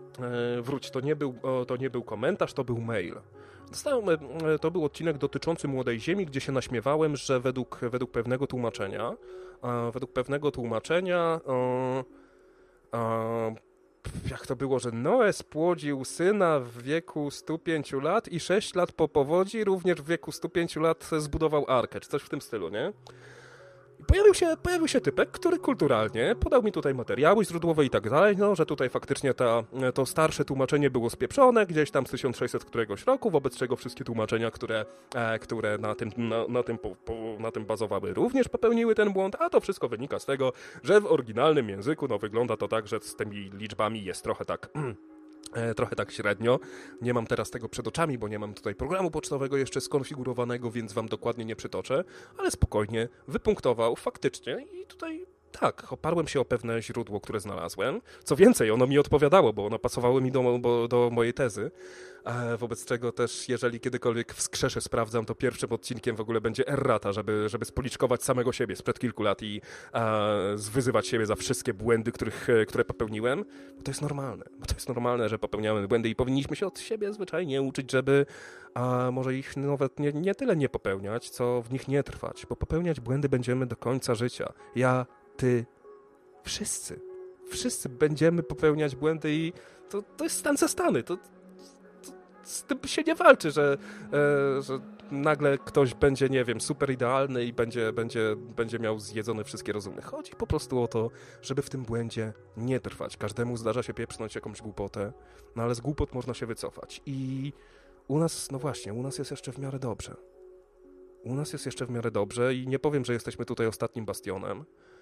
to nie był komentarz, to był mail. To był odcinek dotyczący Młodej Ziemi, gdzie się naśmiewałem, że według pewnego tłumaczenia jak to było, że Noe spłodził syna w wieku 105 lat i 6 lat po powodzi, również w wieku 105 lat zbudował arkę, czy coś w tym stylu, nie? I pojawił się typek, który kulturalnie podał mi tutaj materiały źródłowe i tak dalej, no, że tutaj faktycznie to starsze tłumaczenie było spieprzone gdzieś tam z 1600 któregoś roku, wobec czego wszystkie tłumaczenia, które na tym bazowały, również popełniły ten błąd, a to wszystko wynika z tego, że w oryginalnym języku no, wygląda to tak, że z tymi liczbami jest trochę tak średnio. Nie mam teraz tego przed oczami, bo nie mam tutaj programu pocztowego jeszcze skonfigurowanego, więc wam dokładnie nie przytoczę, ale spokojnie wypunktował faktycznie i tutaj tak, oparłem się o pewne źródło, które znalazłem. Co więcej, ono mi odpowiadało, bo ono pasowało mi do mojej tezy. Wobec czego też, jeżeli kiedykolwiek wskrzeszę, sprawdzam, to pierwszym odcinkiem w ogóle będzie errata, żeby spoliczkować samego siebie sprzed kilku lat i zwyzywać siebie za wszystkie błędy, które popełniłem. Bo to jest normalne. Bo to jest normalne, że popełniamy błędy i powinniśmy się od siebie zwyczajnie uczyć, żeby może ich nawet nie tyle nie popełniać, co w nich nie trwać. Bo popełniać błędy będziemy do końca życia. Ja, ty, wszyscy będziemy popełniać błędy i to jest stan za stany. To z tym się nie walczy, że nagle ktoś będzie, nie wiem, super idealny i będzie miał zjedzone wszystkie rozumy. Chodzi po prostu o to, żeby w tym błędzie nie trwać. Każdemu zdarza się pieprznąć jakąś głupotę, no ale z głupot można się wycofać. I u nas, no właśnie, u nas jest jeszcze w miarę dobrze. U nas jest jeszcze w miarę dobrze i nie powiem, że jesteśmy tutaj ostatnim bastionem.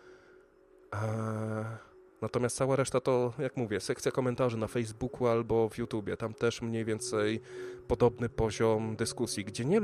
Natomiast cała reszta to, jak mówię, sekcja komentarzy na Facebooku albo w YouTubie. Tam też mniej więcej podobny poziom dyskusji, gdzie nie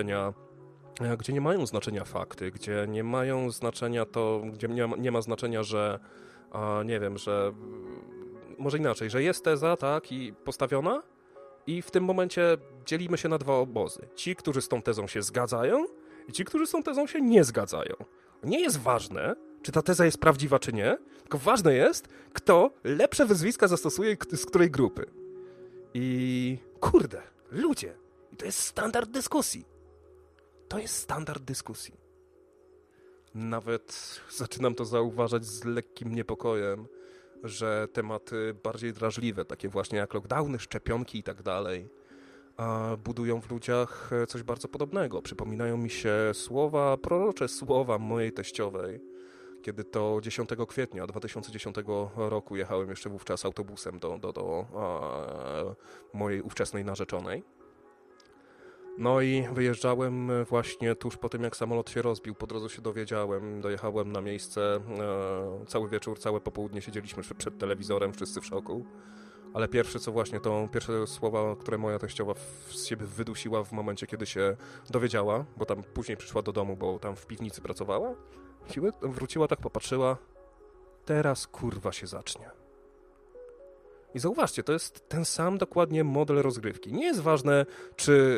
mają znaczenia fakty, gdzie nie mają znaczenia gdzie nie ma znaczenia, że nie wiem, że może inaczej, że jest teza, tak, i postawiona i w tym momencie dzielimy się na dwa obozy. Ci, którzy z tą tezą się zgadzają i ci, którzy z tą tezą się nie zgadzają. Nie jest ważne, czy ta teza jest prawdziwa, czy nie, tylko ważne jest, kto lepsze wyzwiska zastosuje z której grupy. I kurde, ludzie, i to jest standard dyskusji. To jest standard dyskusji. Nawet zaczynam to zauważać z lekkim niepokojem, że tematy bardziej drażliwe, takie właśnie jak lockdowny, szczepionki i tak dalej, budują w ludziach coś bardzo podobnego. Przypominają mi się prorocze słowa mojej teściowej, kiedy to 10 kwietnia 2010 roku jechałem jeszcze wówczas autobusem do mojej ówczesnej narzeczonej. No i wyjeżdżałem właśnie tuż po tym, jak samolot się rozbił. Po drodze się dowiedziałem, dojechałem na miejsce, cały wieczór, całe popołudnie siedzieliśmy przed telewizorem, wszyscy w szoku. Ale pierwsze słowa, które moja teściowa z siebie wydusiła w momencie, kiedy się dowiedziała, bo tam później przyszła do domu, bo tam w piwnicy pracowała, wróciła, tak popatrzyła, teraz kurwa się zacznie. I zauważcie, to jest ten sam dokładnie model rozgrywki. Nie jest ważne, czy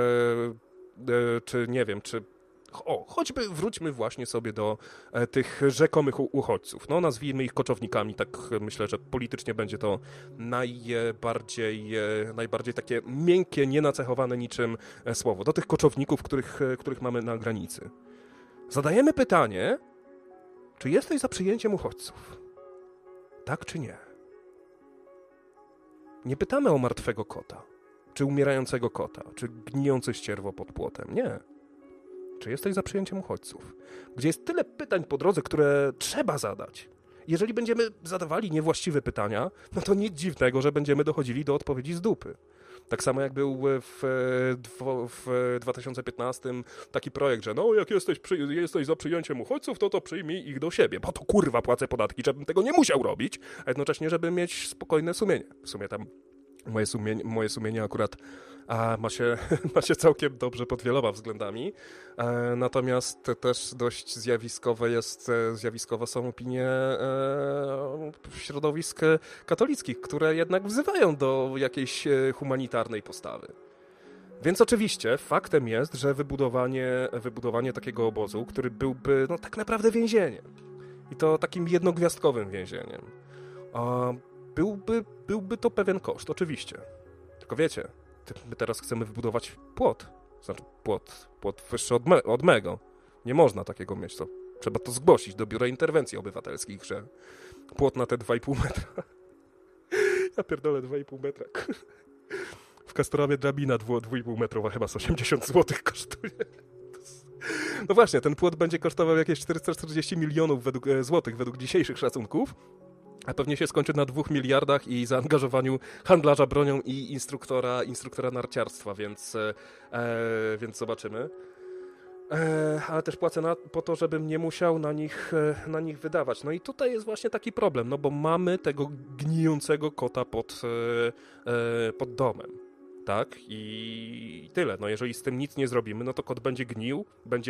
nie wiem, choćby wróćmy właśnie sobie do tych rzekomych uchodźców. No, nazwijmy ich koczownikami, tak myślę, że politycznie będzie to najbardziej takie miękkie, nienacechowane niczym słowo. Do tych koczowników, których mamy na granicy. Zadajemy pytanie, czy jesteś za przyjęciem uchodźców? Tak czy nie? Nie pytamy o martwego kota, czy umierającego kota, czy gnijące ścierwo pod płotem. Nie. Czy jesteś za przyjęciem uchodźców? Gdzie jest tyle pytań po drodze, które trzeba zadać. Jeżeli będziemy zadawali niewłaściwe pytania, no to nic dziwnego, że będziemy dochodzili do odpowiedzi z dupy. Tak samo jak był w 2015 taki projekt, że no jak jesteś za przyjęciem uchodźców, to przyjmij ich do siebie, bo to kurwa płacę podatki, żebym tego nie musiał robić, a jednocześnie, żeby mieć spokojne sumienie. W sumie tam moje sumienie akurat ma się całkiem dobrze pod wieloma względami, natomiast też dość zjawiskowe są opinie środowisk katolickich, które jednak wzywają do jakiejś humanitarnej postawy. Więc oczywiście faktem jest, że wybudowanie takiego obozu, który byłby no, tak naprawdę więzieniem, i to takim jednogwiazdkowym więzieniem, byłby to pewien koszt, oczywiście. Tylko wiecie, my teraz chcemy wybudować płot. Znaczy płot wyższy od mego. Nie można takiego mieć. Trzeba to zgłosić do Biura Interwencji Obywatelskich, że płot na te 2,5 metra Ja pierdolę 2,5 metra. W Kastorowie drabina 2,5 metrowa chyba z 80 zł kosztuje. No właśnie, ten płot będzie kosztował jakieś 440 milionów złotych według dzisiejszych szacunków, a pewnie się skończy na 2 miliardach i zaangażowaniu handlarza bronią i instruktora narciarstwa, więc zobaczymy. Ale też płacę po to, żebym nie musiał na nich wydawać. No i tutaj jest właśnie taki problem, no bo mamy tego gnijącego kota pod domem. Tak? I tyle. No jeżeli z tym nic nie zrobimy, no to kot będzie gnił,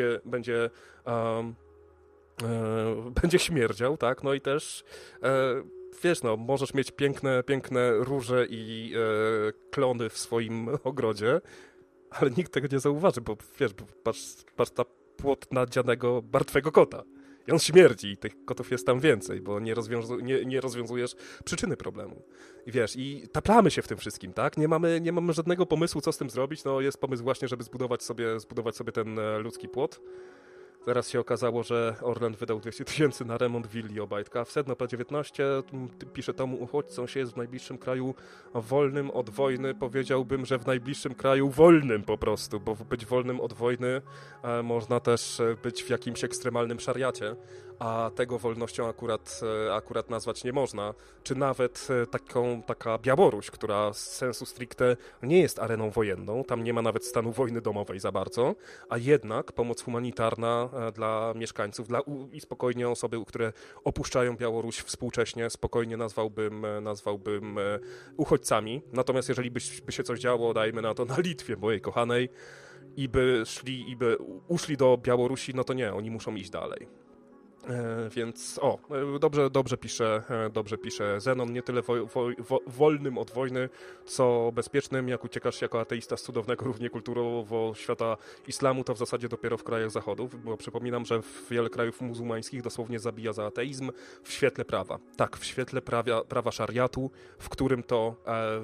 będzie śmierdział, tak? No i też wiesz, no, możesz mieć piękne róże i klony w swoim ogrodzie, ale nikt tego nie zauważy, bo wiesz, patrz na płot nadzianego martwego kota. I on śmierdzi i tych kotów jest tam więcej, bo nie rozwiązujesz przyczyny problemu. I wiesz, i taplamy się w tym wszystkim, tak? Nie mamy żadnego pomysłu, co z tym zrobić. No jest pomysł właśnie, żeby zbudować sobie ten ludzki płot. Teraz się okazało, że Orlen wydał 200 000 na remont willi Obajtka. W sedno P19 pisze tomu uchodźcom się jest w najbliższym kraju wolnym od wojny. Powiedziałbym, że w najbliższym kraju wolnym po prostu, bo być wolnym od wojny można też być w jakimś ekstremalnym szariacie, a tego wolnością akurat nazwać nie można. Czy nawet taka Białoruś, która z sensu stricte nie jest areną wojenną, tam nie ma nawet stanu wojny domowej za bardzo, a jednak pomoc humanitarna dla mieszkańców i spokojnie osoby, które opuszczają Białoruś współcześnie, spokojnie nazwałbym uchodźcami. Natomiast jeżeli by się coś działo, dajmy na to na Litwie, mojej kochanej, i by uszli do Białorusi, no to nie, oni muszą iść dalej. Więc dobrze pisze Zenon, nie tyle wolnym od wojny, co bezpiecznym. Jak uciekasz jako ateista z cudownego równie kulturowo świata islamu, to w zasadzie dopiero w krajach zachodu, bo przypominam, że wiele krajów muzułmańskich dosłownie zabija za ateizm w świetle prawa. Tak, w świetle prawa szariatu, w którym to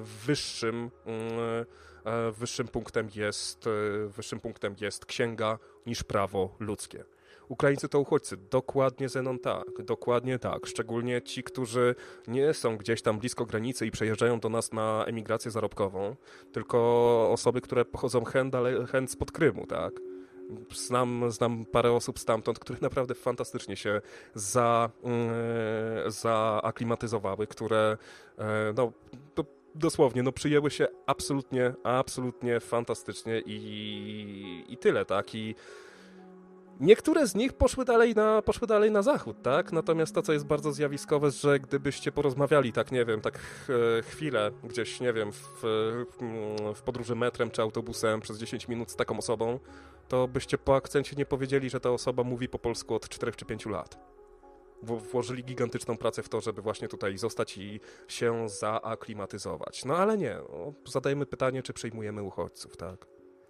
wyższym punktem jest księga niż prawo ludzkie. Ukraińcy to uchodźcy. Dokładnie, Zenon, tak. Dokładnie tak. Szczególnie ci, którzy nie są gdzieś tam blisko granicy i przejeżdżają do nas na emigrację zarobkową, tylko osoby, które pochodzą chęt spod Krymu, tak. Znam parę osób stamtąd, które naprawdę fantastycznie się zaaklimatyzowały, które dosłownie, przyjęły się absolutnie fantastycznie i tyle, tak. I niektóre z nich poszły dalej na zachód, tak? Natomiast to, co jest bardzo zjawiskowe, że gdybyście porozmawiali, tak nie wiem, chwilę gdzieś, nie wiem, w podróży metrem czy autobusem przez 10 minut z taką osobą, to byście po akcencie nie powiedzieli, że ta osoba mówi po polsku od 4 czy 5 lat. Włożyli gigantyczną pracę w to, żeby właśnie tutaj zostać i się zaaklimatyzować. No ale nie, zadajmy pytanie, czy przyjmujemy uchodźców, tak?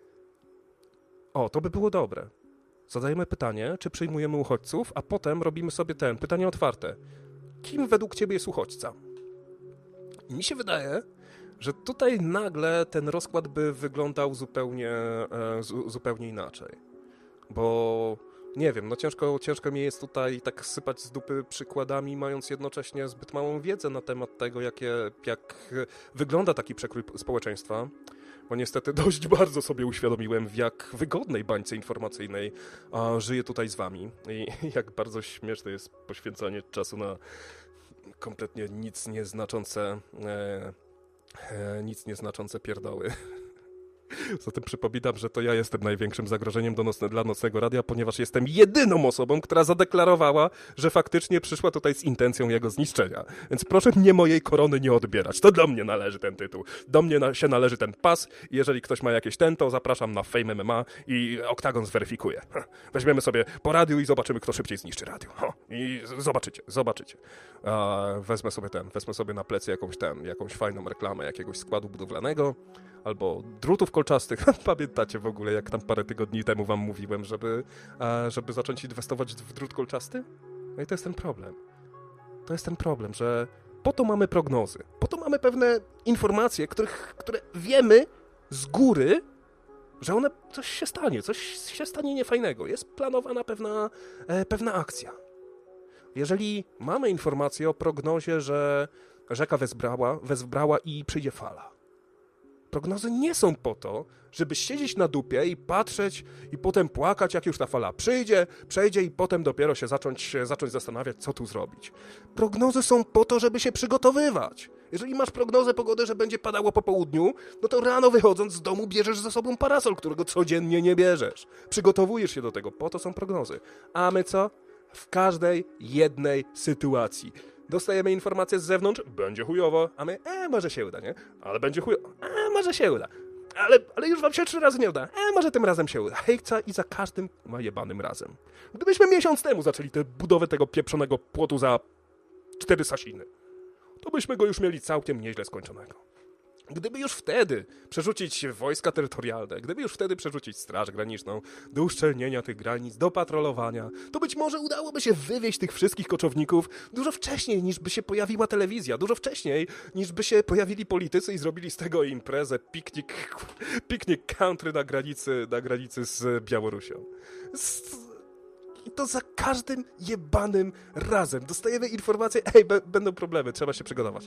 To by było dobre. Zadajemy pytanie, czy przyjmujemy uchodźców, a potem robimy sobie pytanie otwarte. Kim według ciebie jest uchodźca? I mi się wydaje, że tutaj nagle ten rozkład by wyglądał zupełnie inaczej. Bo nie wiem, ciężko mi jest tutaj tak sypać z dupy przykładami, mając jednocześnie zbyt małą wiedzę na temat tego, jak wygląda taki przekrój społeczeństwa. Bo niestety dość bardzo sobie uświadomiłem, w jak wygodnej bańce informacyjnej żyję tutaj z wami i jak bardzo śmieszne jest poświęcanie czasu na kompletnie nic nieznaczące pierdoły. Zatem przypominam, że to ja jestem największym zagrożeniem dla Nocnego Radia, ponieważ jestem jedyną osobą, która zadeklarowała, że faktycznie przyszła tutaj z intencją jego zniszczenia. Więc proszę mnie mojej korony nie odbierać. To do mnie należy ten tytuł. Do mnie się należy ten pas. Jeżeli ktoś ma jakieś to zapraszam na Fame MMA i Oktagon zweryfikuje. Weźmiemy sobie po radiu i zobaczymy, kto szybciej zniszczy radio. I zobaczycie. Wezmę sobie na plecy jakąś fajną reklamę jakiegoś składu budowlanego, albo drutów kolczastych. Pamiętacie w ogóle, jak tam parę tygodni temu wam mówiłem, żeby zacząć inwestować w drut kolczasty? No i to jest ten problem. To jest ten problem, że po to mamy prognozy, po to mamy pewne informacje, które wiemy z góry, że coś się stanie niefajnego. Jest planowana pewna akcja. Jeżeli mamy informację o prognozie, że rzeka wezbrała i przyjdzie fala. Prognozy nie są po to, żeby siedzieć na dupie i patrzeć i potem płakać, jak już ta fala przejdzie i potem dopiero się zacząć zastanawiać, co tu zrobić. Prognozy są po to, żeby się przygotowywać. Jeżeli masz prognozę pogody, że będzie padało po południu, no to rano wychodząc z domu bierzesz ze sobą parasol, którego codziennie nie bierzesz. Przygotowujesz się do tego, po to są prognozy. A my co? W każdej jednej sytuacji dostajemy informację z zewnątrz, będzie chujowo, a my, może się uda, nie? Ale będzie chujowo, może się uda. Ale już wam się 3 razy nie uda. Może tym razem się uda. Hejca i za każdym jebanym razem. Gdybyśmy miesiąc temu zaczęli tę budowę tego pieprzonego płotu za 4 sasiny, to byśmy go już mieli całkiem nieźle skończonego. Gdyby już wtedy przerzucić wojska terytorialne, gdyby już wtedy przerzucić Straż Graniczną do uszczelnienia tych granic, do patrolowania, to być może udałoby się wywieźć tych wszystkich koczowników dużo wcześniej, niż by się pojawiła telewizja, dużo wcześniej, niż by się pojawili politycy i zrobili z tego imprezę, piknik country na granicy z Białorusią. I to za każdym jebanym razem dostajemy informację, będą problemy, trzeba się przygotować.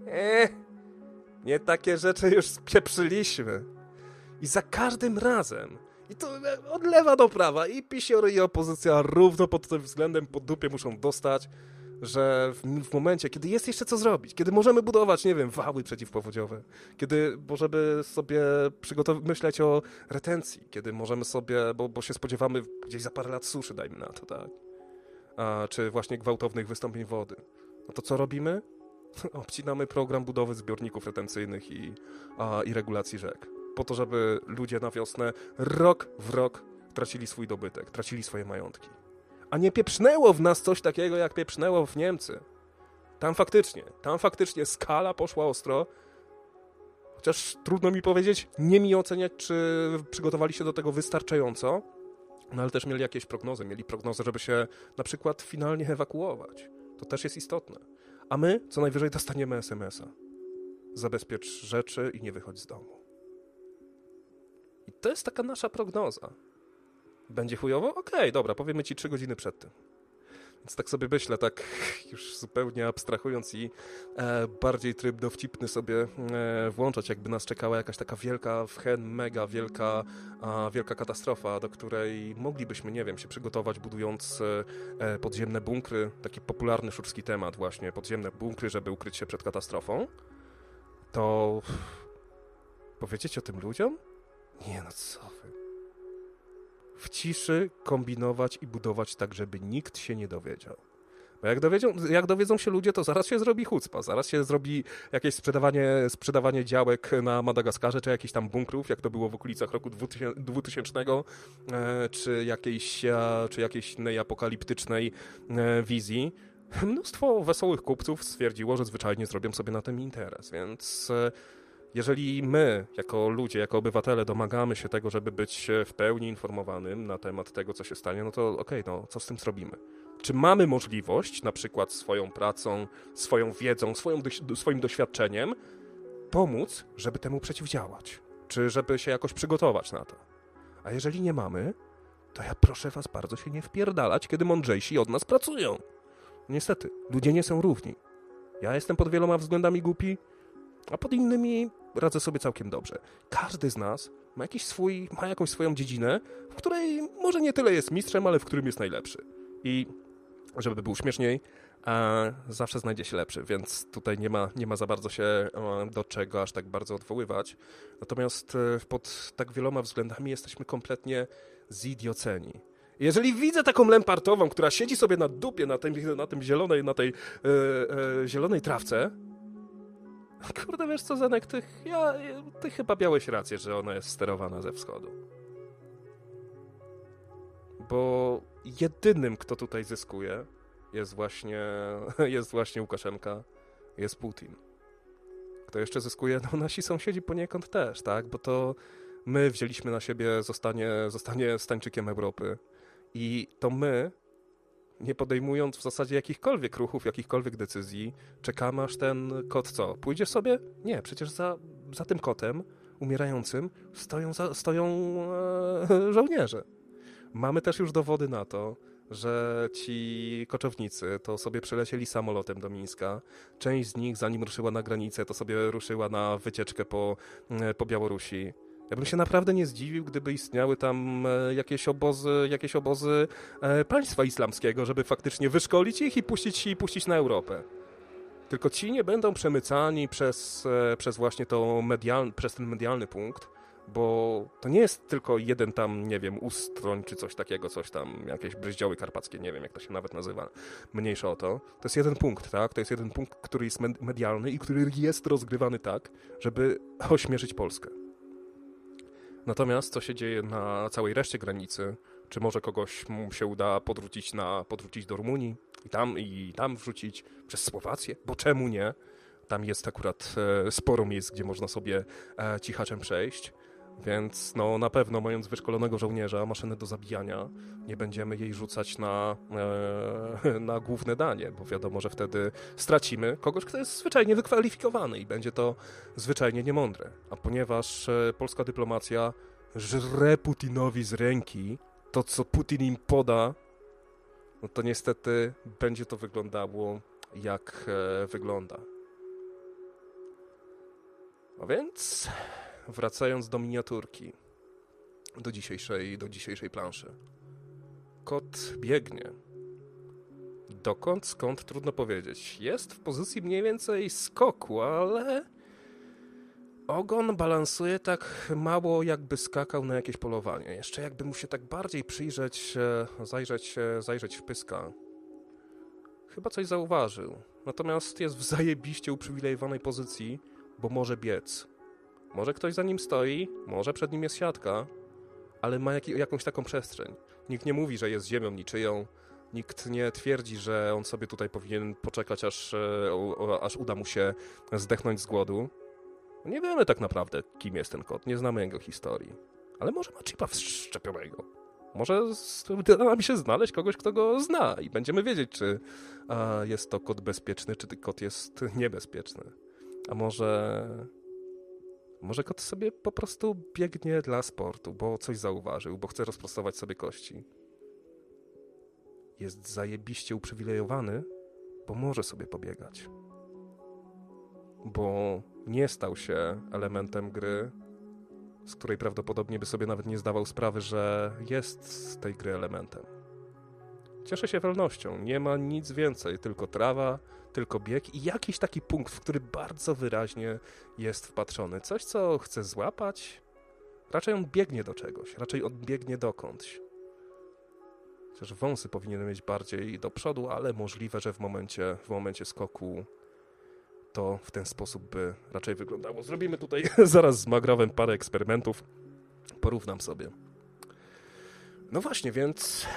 Nie takie rzeczy już spieprzyliśmy. I za każdym razem, i to od lewa do prawa, i PiS-ior, i opozycja równo pod tym względem po dupie muszą dostać, że w momencie, kiedy jest jeszcze co zrobić, kiedy możemy budować, nie wiem, wały przeciwpowodziowe, kiedy możemy sobie myśleć o retencji, kiedy możemy sobie, bo się spodziewamy gdzieś za parę lat suszy, dajmy na to, tak? Czy właśnie gwałtownych wystąpień wody. No to co robimy? Obcinamy program budowy zbiorników retencyjnych i regulacji rzek. Po to, żeby ludzie na wiosnę rok w rok tracili swój dobytek, tracili swoje majątki. A nie pieprznęło w nas coś takiego, jak pieprznęło w Niemcy. Tam faktycznie skala poszła ostro. Chociaż trudno mi powiedzieć, nie mi oceniać, czy przygotowali się do tego wystarczająco. No ale też mieli jakieś prognozy. Mieli prognozy, żeby się na przykład finalnie ewakuować. To też jest istotne. A my co najwyżej dostaniemy SMS-a. Zabezpiecz rzeczy i nie wychodź z domu. I to jest taka nasza prognoza. Będzie chujowo? Okej, dobra, powiemy ci 3 godziny przed tym. Więc tak sobie myślę, tak już zupełnie abstrahując i bardziej tryb dowcipny sobie włączać, jakby nas czekała jakaś taka wielka, mega wielka katastrofa, do której moglibyśmy, nie wiem, się przygotować, budując podziemne bunkry, taki popularny szurski temat właśnie, podziemne bunkry, żeby ukryć się przed katastrofą, to powiedzieć o tym ludziom? Nie, no co wy. W ciszy kombinować i budować tak, żeby nikt się nie dowiedział. Bo jak dowiedzą się ludzie, to zaraz się zrobi hucpa, zaraz się zrobi jakieś sprzedawanie działek na Madagaskarze, czy jakichś tam bunkrów, jak to było w okolicach roku 2000, czy jakiejś innej apokaliptycznej wizji. Mnóstwo wesołych kupców stwierdziło, że zwyczajnie zrobią sobie na tym interes, więc jeżeli my, jako ludzie, jako obywatele domagamy się tego, żeby być w pełni informowanym na temat tego, co się stanie, no to okej, no co z tym zrobimy? Czy mamy możliwość, na przykład swoją pracą, swoją wiedzą, swoim doświadczeniem, pomóc, żeby temu przeciwdziałać? Czy żeby się jakoś przygotować na to? A jeżeli nie mamy, to ja proszę was bardzo się nie wpierdalać, kiedy mądrzejsi od nas pracują. Niestety, ludzie nie są równi. Ja jestem pod wieloma względami głupi, a pod innymi radzę sobie całkiem dobrze. Każdy z nas ma jakąś swoją dziedzinę, w której może nie tyle jest mistrzem, ale w którym jest najlepszy. I żeby było śmieszniej, zawsze znajdzie się lepszy, więc tutaj nie ma za bardzo się do czego aż tak bardzo odwoływać. Natomiast pod tak wieloma względami jesteśmy kompletnie zidioceni. Jeżeli widzę taką lempartową, która siedzi sobie na dupie na tej zielonej trawce, kurde, wiesz co, Zenek, ty chyba miałeś rację, że ona jest sterowana ze wschodu. Bo jedynym, kto tutaj zyskuje, jest właśnie Łukaszenka, jest Putin. Kto jeszcze zyskuje? No nasi sąsiedzi poniekąd też, tak? Bo to my wzięliśmy na siebie zostanie Stańczykiem Europy. I to my, nie podejmując w zasadzie jakichkolwiek ruchów, jakichkolwiek decyzji, czekamy, aż ten kot co? Pójdzie sobie? Nie, przecież za tym kotem umierającym stoją żołnierze. Mamy też już dowody na to, że ci koczownicy to sobie przylecieli samolotem do Mińska. Część z nich, zanim ruszyła na granicę, to sobie ruszyła na wycieczkę po Białorusi. Ja bym się naprawdę nie zdziwił, gdyby istniały tam jakieś obozy państwa islamskiego, żeby faktycznie wyszkolić ich i puścić na Europę. Tylko ci nie będą przemycani przez właśnie przez ten medialny punkt, bo to nie jest tylko jeden tam, nie wiem, Ustroń czy coś takiego, coś tam, jakieś Bryździoły Karpackie, nie wiem jak to się nawet nazywa, mniejsza o to. To jest jeden punkt, tak? To jest jeden punkt, który jest medialny i który jest rozgrywany tak, żeby ośmieszyć Polskę. Natomiast co się dzieje na całej reszcie granicy, czy może kogoś mu się uda podrzucić do Rumunii i tam wrzucić przez Słowację, bo czemu nie? Tam jest akurat sporo miejsc, gdzie można sobie cichaczem przejść, więc no na pewno mając wyszkolonego żołnierza, maszynę do zabijania, nie będziemy jej rzucać na główne danie, bo wiadomo, że wtedy stracimy kogoś, kto jest zwyczajnie wykwalifikowany i będzie to zwyczajnie niemądre. A ponieważ polska dyplomacja żre Putinowi z ręki to, co Putin im poda, no to niestety będzie to wyglądało jak wygląda. No więc, wracając do miniaturki, do dzisiejszej planszy. Kot biegnie. Dokąd, skąd, trudno powiedzieć. Jest w pozycji mniej więcej skoku, ale ogon balansuje tak mało, jakby skakał na jakieś polowanie. Jeszcze jakby mu się tak bardziej przyjrzeć, zajrzeć w pyska. Chyba coś zauważył. Natomiast jest w zajebiście uprzywilejowanej pozycji, bo może biec. Może ktoś za nim stoi, może przed nim jest siatka, ale ma jakąś taką przestrzeń. Nikt nie mówi, że jest ziemią niczyją. Nikt nie twierdzi, że on sobie tutaj powinien poczekać, aż uda mu się zdechnąć z głodu. Nie wiemy tak naprawdę, kim jest ten kot. Nie znamy jego historii. Ale może ma chipa wszczepionego. Może uda nam się znaleźć kogoś, kto go zna i będziemy wiedzieć, czy jest to kot bezpieczny, czy kot jest niebezpieczny. A może kot sobie po prostu biegnie dla sportu, bo coś zauważył, bo chce rozprostować sobie kości. Jest zajebiście uprzywilejowany, bo może sobie pobiegać. Bo nie stał się elementem gry, z której prawdopodobnie by sobie nawet nie zdawał sprawy, że jest z tej gry elementem. Cieszę się wolnością, nie ma nic więcej, tylko trawa, tylko bieg i jakiś taki punkt, w który bardzo wyraźnie jest wpatrzony. Coś, co chce złapać, raczej on biegnie do czegoś, raczej on biegnie dokądś. Chociaż wąsy powinien mieć bardziej do przodu, ale możliwe, że w momencie skoku to w ten sposób by raczej wyglądało. Zrobimy tutaj zaraz z Magrawem parę eksperymentów. Porównam sobie. No właśnie, więc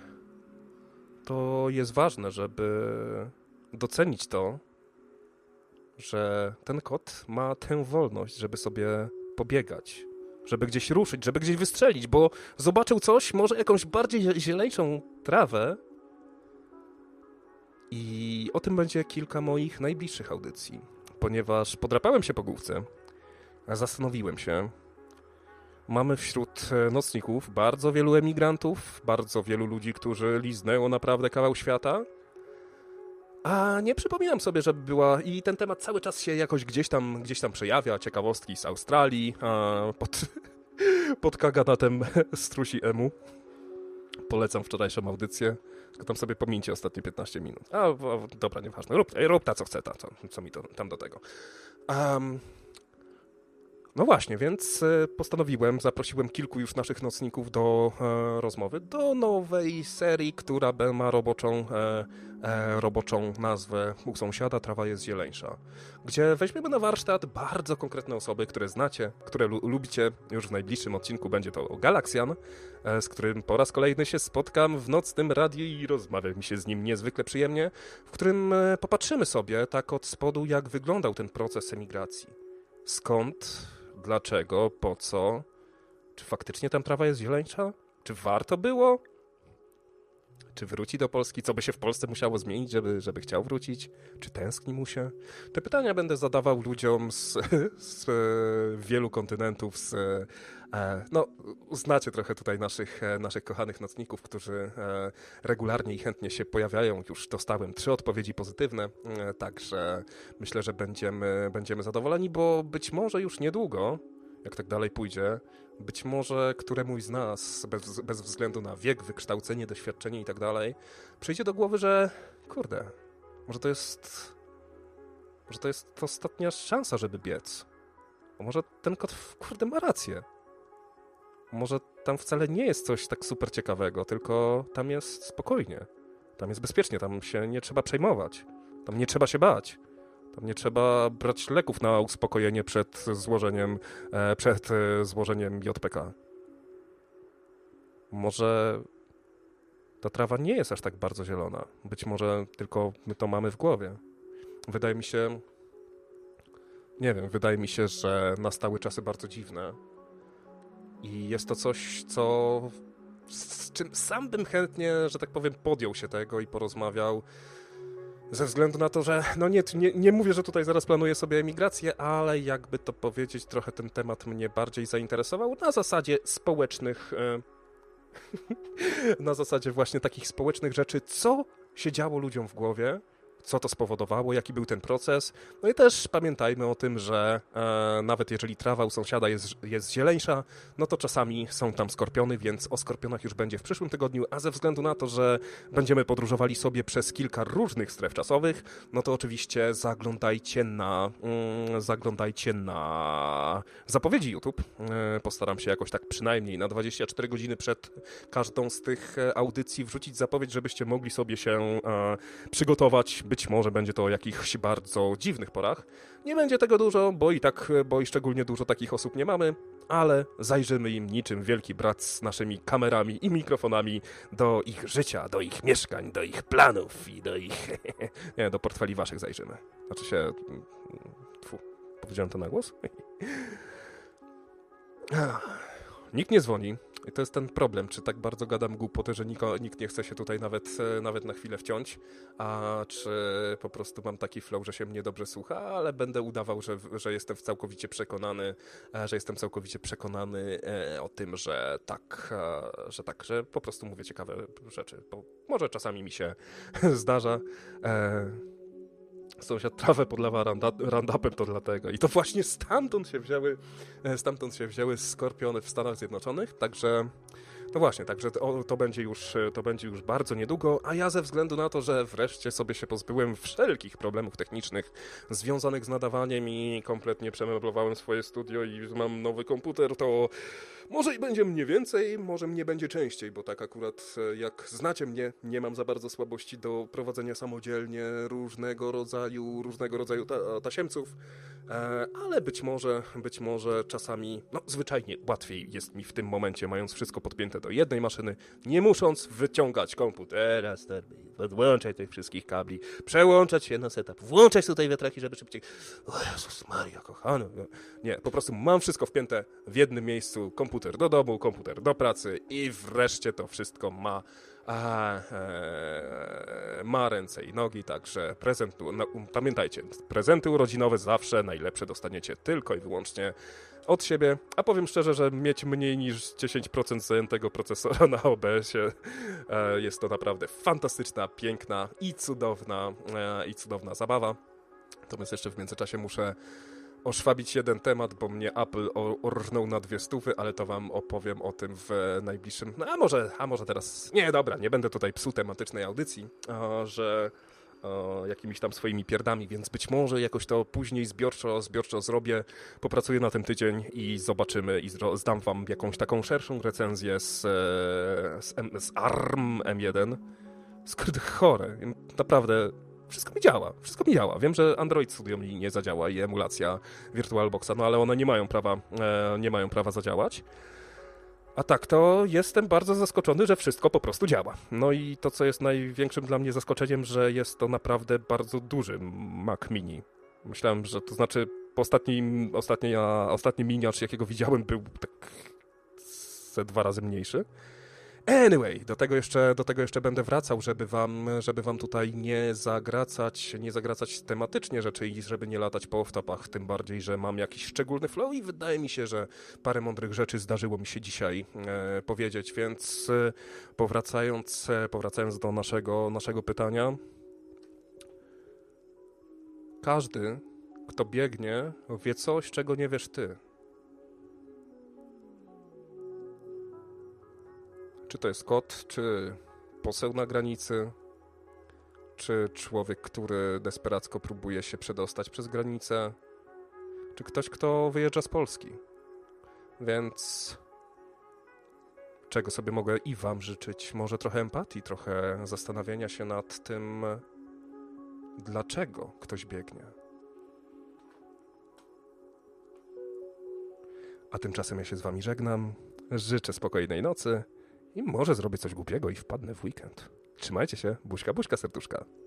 to jest ważne, żeby docenić to, że ten kot ma tę wolność, żeby sobie pobiegać, żeby gdzieś ruszyć, żeby gdzieś wystrzelić, bo zobaczył coś, może jakąś bardziej zieleńczą trawę i o tym będzie kilka moich najbliższych audycji, ponieważ podrapałem się po główce, a zastanowiłem się. Mamy wśród nocników bardzo wielu emigrantów, bardzo wielu ludzi, którzy liznęło naprawdę kawał świata, a nie przypominam sobie, żeby była... I ten temat cały czas się jakoś gdzieś tam przejawia. Ciekawostki z Australii, pod kaganatem strusi emu. Polecam wczorajszą audycję. Tylko tam sobie pomincie ostatnie 15 minut. Dobra, nieważne. Rób ta, co chce, co mi to tam do tego. No właśnie, więc zaprosiłem kilku już naszych nocników do rozmowy, do nowej serii, która ma roboczą nazwę U sąsiada trawa jest zieleńsza, gdzie weźmiemy na warsztat bardzo konkretne osoby, które znacie, które lubicie. Już w najbliższym odcinku będzie to Galaksjan, z którym po raz kolejny się spotkam w nocnym radiu i rozmawia mi się z nim niezwykle przyjemnie, w którym popatrzymy sobie tak od spodu, jak wyglądał ten proces emigracji. Skąd, dlaczego, po co, czy faktycznie tam trawa jest zieleńcza? Czy warto było? czy wróci do Polski, co by się w Polsce musiało zmienić, żeby chciał wrócić, czy tęskni mu się. Te pytania będę zadawał ludziom z wielu kontynentów, no, znacie trochę tutaj naszych kochanych nocników, którzy regularnie i chętnie się pojawiają. Już dostałem 3 odpowiedzi pozytywne, także myślę, że będziemy zadowoleni, bo być może już niedługo, jak tak dalej pójdzie, być może któremuś z nas, bez względu na wiek, wykształcenie, doświadczenie i tak dalej, przyjdzie do głowy, że kurde, może to jest ostatnia szansa, żeby biec. Bo może ten kot, kurde, ma rację. Może tam wcale nie jest coś tak super ciekawego, tylko tam jest spokojnie. Tam jest bezpiecznie, tam się nie trzeba przejmować. Tam nie trzeba się bać. Tam nie trzeba brać leków na uspokojenie przed złożeniem JPK. Może ta trawa nie jest aż tak bardzo zielona. Być może tylko my to mamy w głowie. Wydaje mi się, że nastały czasy bardzo dziwne. I jest to coś, z czym sam bym chętnie, że tak powiem, podjął się tego i porozmawiał. Ze względu na to, że no nie mówię, że tutaj zaraz planuję sobie emigrację, ale jakby to powiedzieć, trochę ten temat mnie bardziej zainteresował na zasadzie społecznych, na zasadzie właśnie takich społecznych rzeczy, co się działo ludziom w głowie, co to spowodowało, jaki był ten proces. No i też pamiętajmy o tym, że nawet jeżeli trawa u sąsiada jest zieleńsza, no to czasami są tam skorpiony, więc o skorpionach już będzie w przyszłym tygodniu, a ze względu na to, że będziemy podróżowali sobie przez kilka różnych stref czasowych, no to oczywiście zaglądajcie na zapowiedzi YouTube. Postaram się jakoś tak przynajmniej na 24 godziny przed każdą z tych audycji wrzucić zapowiedź, żebyście mogli sobie się przygotować. Być może będzie to o jakichś bardzo dziwnych porach. Nie będzie tego dużo, bo i szczególnie dużo takich osób nie mamy, ale zajrzymy im niczym wielki brat z naszymi kamerami i mikrofonami do ich życia, do ich mieszkań, do ich planów i do ich... nie, do portfeli waszych zajrzymy. Znaczy się... powiedziałem to na głos? Nikt nie dzwoni. I to jest ten problem, czy tak bardzo gadam głupoty, że nikt nie chce się tutaj nawet na chwilę wciąć, a czy po prostu mam taki flow, że się mnie dobrze słucha, ale będę udawał, że jestem całkowicie przekonany o tym, że że po prostu mówię ciekawe rzeczy, bo może czasami mi się zdarza. Sąsiad trawę podlewa Roundupem, to dlatego. I to właśnie stamtąd się wzięły skorpiony w Stanach Zjednoczonych, także no właśnie, także to będzie już bardzo niedługo, a ja ze względu na to, że wreszcie sobie się pozbyłem wszelkich problemów technicznych związanych z nadawaniem i kompletnie przemeblowałem swoje studio i mam nowy komputer, to może i będzie mnie więcej, może mnie będzie częściej, bo tak akurat jak znacie mnie, nie mam za bardzo słabości do prowadzenia samodzielnie różnego rodzaju tasiemców, ale być może czasami, no zwyczajnie łatwiej jest mi w tym momencie, mając wszystko podpięte do jednej maszyny, nie musząc wyciągać komputera z torby, podłączać tych wszystkich kabli, przełączać się na setup, włączać tutaj wiatraki, żeby szybciej... O Jezus Maria, kochany. Nie, po prostu mam wszystko wpięte w jednym miejscu, komputer do domu, komputer do pracy i wreszcie to wszystko ma ręce i nogi, także pamiętajcie, prezenty urodzinowe zawsze najlepsze dostaniecie tylko i wyłącznie od siebie, a powiem szczerze, że mieć mniej niż 10% zajętego procesora na OBS-ie jest to naprawdę fantastyczna, piękna i cudowna zabawa. Natomiast jeszcze w międzyczasie muszę oszwabić jeden temat, bo mnie Apple orżnął na 200, ale to wam opowiem o tym w najbliższym... No, a może teraz... Nie, dobra, nie będę tutaj psuł tematycznej audycji, że jakimiś tam swoimi pierdami, więc być może jakoś to później zbiorczo zrobię, popracuję na tym tydzień i zobaczymy i zdam wam jakąś taką szerszą recenzję z ARM M1. Skurde, chore. Naprawdę... Wszystko mi działa. Wiem, że Android Studio mi nie zadziała i emulacja VirtualBoxa, no ale one nie mają prawa zadziałać. A tak, to jestem bardzo zaskoczony, że wszystko po prostu działa. No i to, co jest największym dla mnie zaskoczeniem, że jest to naprawdę bardzo duży Mac Mini. Myślałem, że to znaczy ostatni miniacz, jakiego widziałem, był tak ze 2 razy mniejszy. Anyway, do tego jeszcze będę wracał, żeby wam tutaj nie zagracać tematycznie rzeczy i żeby nie latać po off-topach, tym bardziej, że mam jakiś szczególny flow i wydaje mi się, że parę mądrych rzeczy zdarzyło mi się dzisiaj powiedzieć, więc powracając do naszego pytania, każdy, kto biegnie, wie coś, czego nie wiesz ty. Czy to jest kot, czy poseł na granicy, czy człowiek, który desperacko próbuje się przedostać przez granicę, czy ktoś, kto wyjeżdża z Polski. Więc czego sobie mogę i wam życzyć? Może trochę empatii, trochę zastanawiania się nad tym, dlaczego ktoś biegnie. A tymczasem ja się z wami żegnam, życzę spokojnej nocy i może zrobię coś głupiego i wpadnę w weekend. Trzymajcie się, buźka, buźka, serduszka.